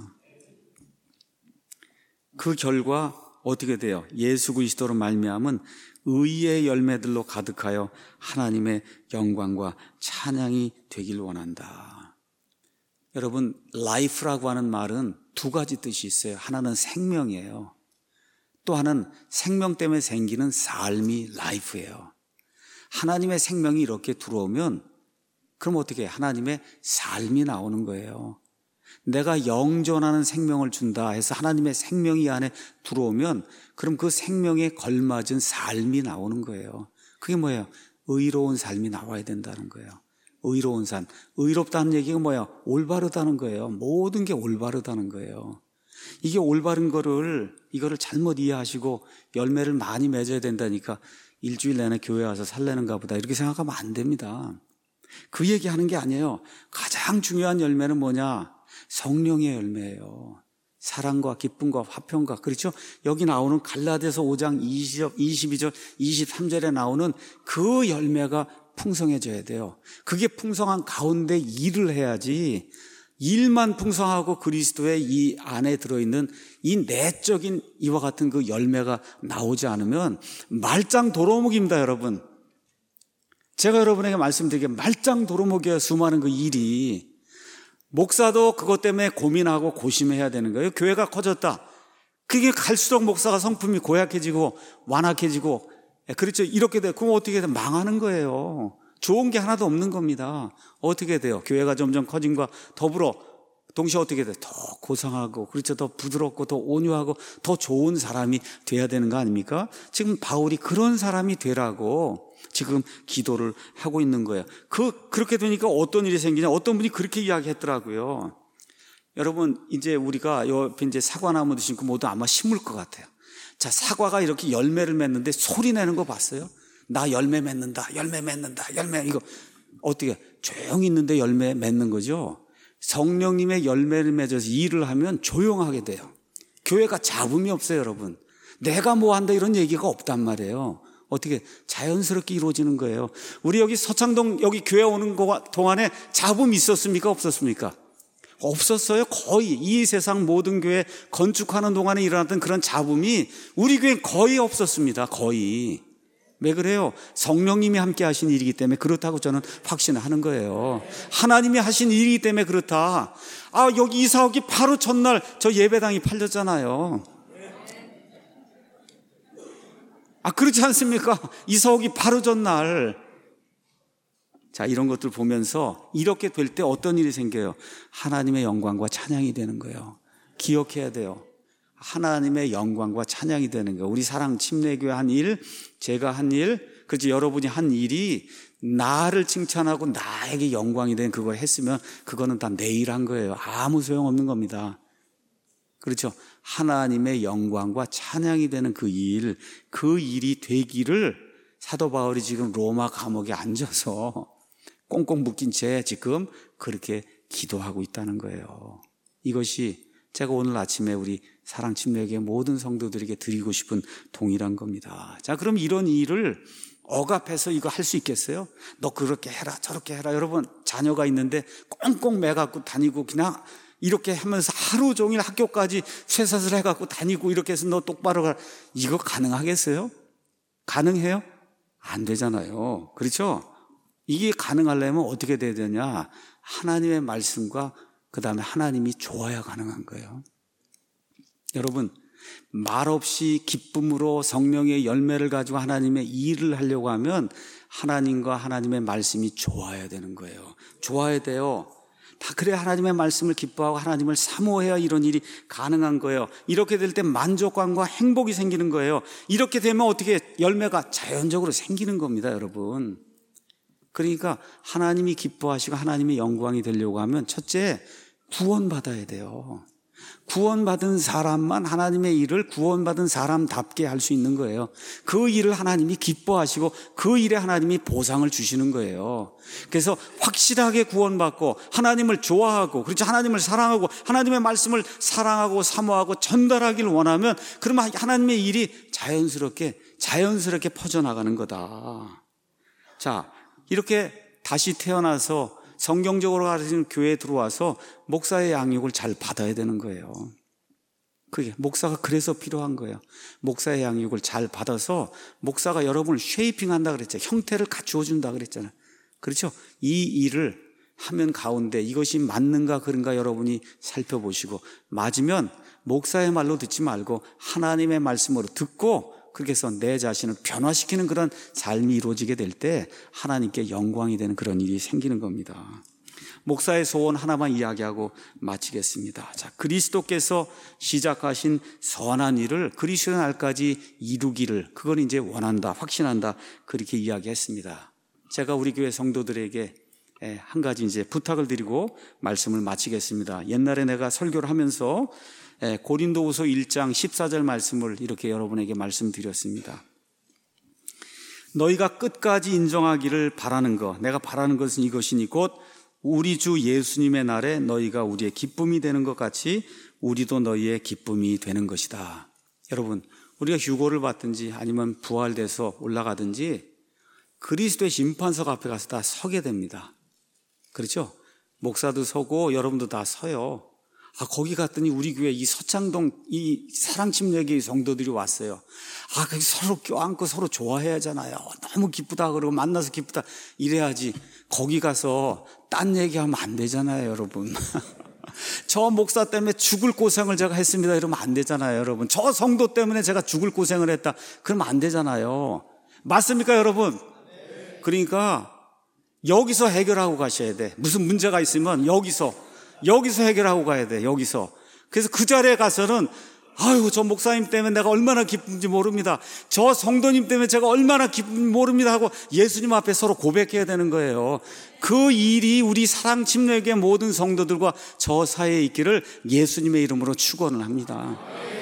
그 결과 어떻게 돼요? 예수 그리스도로 말미암은 의의 열매들로 가득하여 하나님의 영광과 찬양이 되길 원한다. 여러분, life라고 하는 말은 두 가지 뜻이 있어요. 하나는 생명이에요. 또 하나는 생명 때문에 생기는 삶이 life예요. 하나님의 생명이 이렇게 들어오면 그럼 어떻게 해요? 하나님의 삶이 나오는 거예요. 내가 영존하는 생명을 준다 해서 하나님의 생명이 안에 들어오면 그럼 그 생명에 걸맞은 삶이 나오는 거예요. 그게 뭐예요? 의로운 삶이 나와야 된다는 거예요. 의로운 삶. 의롭다는 얘기가 뭐야? 올바르다는 거예요. 모든 게 올바르다는 거예요. 이게 올바른 거를, 이거를 잘못 이해하시고 열매를 많이 맺어야 된다니까 일주일 내내 교회 와서 살래는가 보다 이렇게 생각하면 안 됩니다. 그 얘기하는 게 아니에요. 가장 중요한 열매는 뭐냐? 성령의 열매예요. 사랑과 기쁨과 화평과, 그렇죠? 여기 나오는 갈라디아서 오 장 이십이 절 이십삼 절에 나오는 그 열매가 풍성해져야 돼요. 그게 풍성한 가운데 일을 해야지, 일만 풍성하고 그리스도의 이 안에 들어있는 이 내적인 이와 같은 그 열매가 나오지 않으면 말짱 도루묵입니다, 여러분. 제가 여러분에게 말씀드리게 말짱 도루묵이에요. 수많은 그 일이. 목사도 그것 때문에 고민하고 고심해야 되는 거예요. 교회가 커졌다. 그게 갈수록 목사가 성품이 고약해지고 완악해지고, 그렇죠. 이렇게 돼. 그럼 어떻게 돼? 망하는 거예요. 좋은 게 하나도 없는 겁니다. 어떻게 돼요? 교회가 점점 커진과 더불어 동시에 어떻게 돼? 더 고상하고, 그렇죠. 더 부드럽고 더 온유하고 더 좋은 사람이 돼야 되는 거 아닙니까? 지금 바울이 그런 사람이 되라고 지금 기도를 하고 있는 거예요. 그, 그렇게 되니까 어떤 일이 생기냐? 어떤 분이 그렇게 이야기했더라고요. 여러분, 이제 우리가 옆에 이제 사과나무 드신 거 모두 아마 심을 것 같아요. 자, 사과가 이렇게 열매를 맺는데 소리 내는 거 봤어요? 나 열매 맺는다, 열매 맺는다, 열매, 이거 어떻게 조용히 있는데 열매 맺는 거죠? 성령님의 열매를 맺어서 일을 하면 조용하게 돼요. 교회가 잡음이 없어요, 여러분. 내가 뭐 한다 이런 얘기가 없단 말이에요. 어떻게 자연스럽게 이루어지는 거예요. 우리 여기 서창동 여기 교회 오는 동안에 잡음이 있었습니까? 없었습니까? 없었어요. 거의 이 세상 모든 교회 건축하는 동안에 일어났던 그런 잡음이 우리 교회는 거의 없었습니다. 거의. 왜 그래요? 성령님이 함께 하신 일이기 때문에 그렇다고 저는 확신하는 거예요. 하나님이 하신 일이기 때문에 그렇다. 아, 여기 이사 오기 바로 전날 저 예배당이 팔렸잖아요. 아, 그렇지 않습니까? 이사 오기 바로 전날. 자, 이런 것들 보면서 이렇게 될 때 어떤 일이 생겨요? 하나님의 영광과 찬양이 되는 거예요. 기억해야 돼요. 하나님의 영광과 찬양이 되는 거예요. 우리 사랑 침례교회 한 일, 제가 한 일, 그렇지 여러분이 한 일이 나를 칭찬하고 나에게 영광이 된 그걸 했으면 그거는 다 내일 한 거예요. 아무 소용없는 겁니다. 그렇죠? 하나님의 영광과 찬양이 되는 그 일, 그 일이 되기를 사도 바울이 지금 로마 감옥에 앉아서 꽁꽁 묶인 채 지금 그렇게 기도하고 있다는 거예요. 이것이 제가 오늘 아침에 우리 사랑 침례교회 모든 성도들에게 드리고 싶은 동일한 겁니다. 자, 그럼 이런 일을 억압해서 이거 할 수 있겠어요? 너 그렇게 해라 저렇게 해라. 여러분 자녀가 있는데 꽁꽁 매갖고 다니고 그냥 이렇게 하면서 하루 종일 학교까지 쇠사슬 해갖고 다니고 이렇게 해서 너 똑바로 가라. 이거 가능하겠어요? 가능해요? 안 되잖아요. 그렇죠? 이게 가능하려면 어떻게 돼야 되냐? 하나님의 말씀과 그 다음에 하나님이 좋아야 가능한 거예요. 여러분, 말없이 기쁨으로 성령의 열매를 가지고 하나님의 일을 하려고 하면 하나님과 하나님의 말씀이 좋아야 되는 거예요. 좋아야 돼요. 다 그래야 하나님의 말씀을 기뻐하고 하나님을 사모해야 이런 일이 가능한 거예요. 이렇게 될 때 만족감과 행복이 생기는 거예요. 이렇게 되면 어떻게 열매가 자연적으로 생기는 겁니다, 여러분. 그러니까 하나님이 기뻐하시고 하나님의 영광이 되려고 하면 첫째, 구원받아야 돼요. 구원받은 사람만 하나님의 일을 구원받은 사람답게 할 수 있는 거예요. 그 일을 하나님이 기뻐하시고 그 일에 하나님이 보상을 주시는 거예요. 그래서 확실하게 구원받고 하나님을 좋아하고 그렇죠, 하나님을 사랑하고 하나님의 말씀을 사랑하고 사모하고 전달하기를 원하면 그러면 하나님의 일이 자연스럽게 자연스럽게 퍼져나가는 거다. 자, 이렇게 다시 태어나서 성경적으로 가르치는 교회에 들어와서 목사의 양육을 잘 받아야 되는 거예요. 그게 목사가 그래서 필요한 거예요. 목사의 양육을 잘 받아서 목사가 여러분을 쉐이핑한다 그랬잖아요. 형태를 갖추어 준다 그랬잖아요. 그렇죠? 이 일을 하면 가운데 이것이 맞는가 그런가 여러분이 살펴보시고 맞으면 목사의 말로 듣지 말고 하나님의 말씀으로 듣고 그렇게 해서 내 자신을 변화시키는 그런 삶이 이루어지게 될 때 하나님께 영광이 되는 그런 일이 생기는 겁니다. 목사의 소원 하나만 이야기하고 마치겠습니다. 자, 그리스도께서 시작하신 선한 일을 그리스도의 날까지 이루기를 그걸 이제 원한다, 확신한다 그렇게 이야기했습니다. 제가 우리 교회 성도들에게 한 가지 이제 부탁을 드리고 말씀을 마치겠습니다. 옛날에 내가 설교를 하면서 고린도후서 일 장 십사 절 말씀을 이렇게 여러분에게 말씀드렸습니다. 너희가 끝까지 인정하기를 바라는 것, 내가 바라는 것은 이것이니 곧 우리 주 예수님의 날에 너희가 우리의 기쁨이 되는 것 같이 우리도 너희의 기쁨이 되는 것이다. 여러분, 우리가 휴고를 받든지 아니면 부활돼서 올라가든지 그리스도의 심판석 앞에 가서 다 서게 됩니다. 그렇죠? 목사도 서고 여러분도 다 서요. 아, 거기 갔더니 우리 교회 이 서창동 이 사랑침례교회 성도들이 왔어요. 아, 거기 서로 껴안고 서로 좋아해야 하잖아요. 너무 기쁘다 그러고 만나서 기쁘다 이래야지. 거기 가서 딴 얘기하면 안 되잖아요, 여러분. 저 목사 때문에 죽을 고생을 제가 했습니다 이러면 안 되잖아요, 여러분. 저 성도 때문에 제가 죽을 고생을 했다 그러면 안 되잖아요. 맞습니까, 여러분? 그러니까 여기서 해결하고 가셔야 돼. 무슨 문제가 있으면 여기서 여기서 해결하고 가야 돼. 여기서. 그래서 그 자리에 가서는 아유, 저 목사님 때문에 내가 얼마나 기쁜지 모릅니다. 저 성도님 때문에 제가 얼마나 기쁜지 모릅니다 하고 예수님 앞에 서로 고백해야 되는 거예요. 그 일이 우리 사랑 침례교회 모든 성도들과 저 사이에 있기를 예수님의 이름으로 축원을 합니다.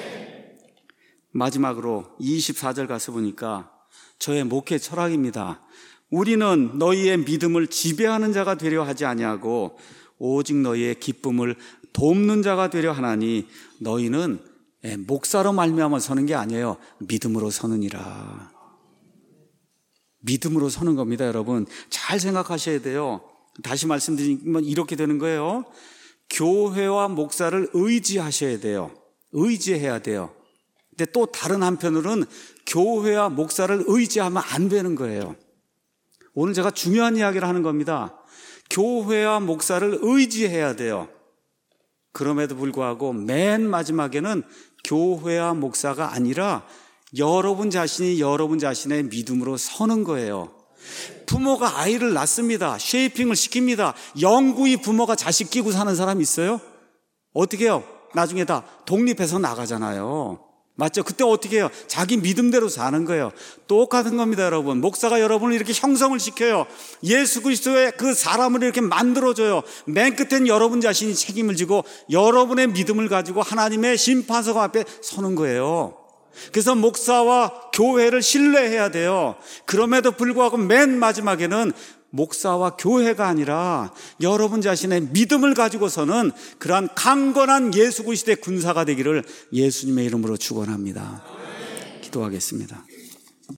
마지막으로 이십사 절 가서 보니까 저의 목회 철학입니다. 우리는 너희의 믿음을 지배하는 자가 되려 하지 아니하고 오직 너희의 기쁨을 돕는 자가 되려 하나니 너희는 목사로 말미암아 서는 게 아니에요. 믿음으로 서느니라. 믿음으로 서는 겁니다, 여러분. 잘 생각하셔야 돼요. 다시 말씀드리면 이렇게 되는 거예요. 교회와 목사를 의지하셔야 돼요. 의지해야 돼요. 근데 또 다른 한편으로는 교회와 목사를 의지하면 안 되는 거예요. 오늘 제가 중요한 이야기를 하는 겁니다. 교회와 목사를 의지해야 돼요. 그럼에도 불구하고 맨 마지막에는 교회와 목사가 아니라 여러분 자신이 여러분 자신의 믿음으로 서는 거예요. 부모가 아이를 낳습니다. 쉐이핑을 시킵니다. 영구히 부모가 자식 끼고 사는 사람 있어요? 어떻게 해요? 나중에 다 독립해서 나가잖아요. 맞죠? 그때 어떻게 해요? 자기 믿음대로 사는 거예요. 똑같은 겁니다, 여러분. 목사가 여러분을 이렇게 형성을 시켜요. 예수 그리스도의 그 사람을 이렇게 만들어줘요. 맨 끝엔 여러분 자신이 책임을 지고 여러분의 믿음을 가지고 하나님의 심판석 앞에 서는 거예요. 그래서 목사와 교회를 신뢰해야 돼요. 그럼에도 불구하고 맨 마지막에는 목사와 교회가 아니라 여러분 자신의 믿음을 가지고서는 그러한 강건한 예수 그리스도의 군사가 되기를 예수님의 이름으로 축원합니다. 기도하겠습니다.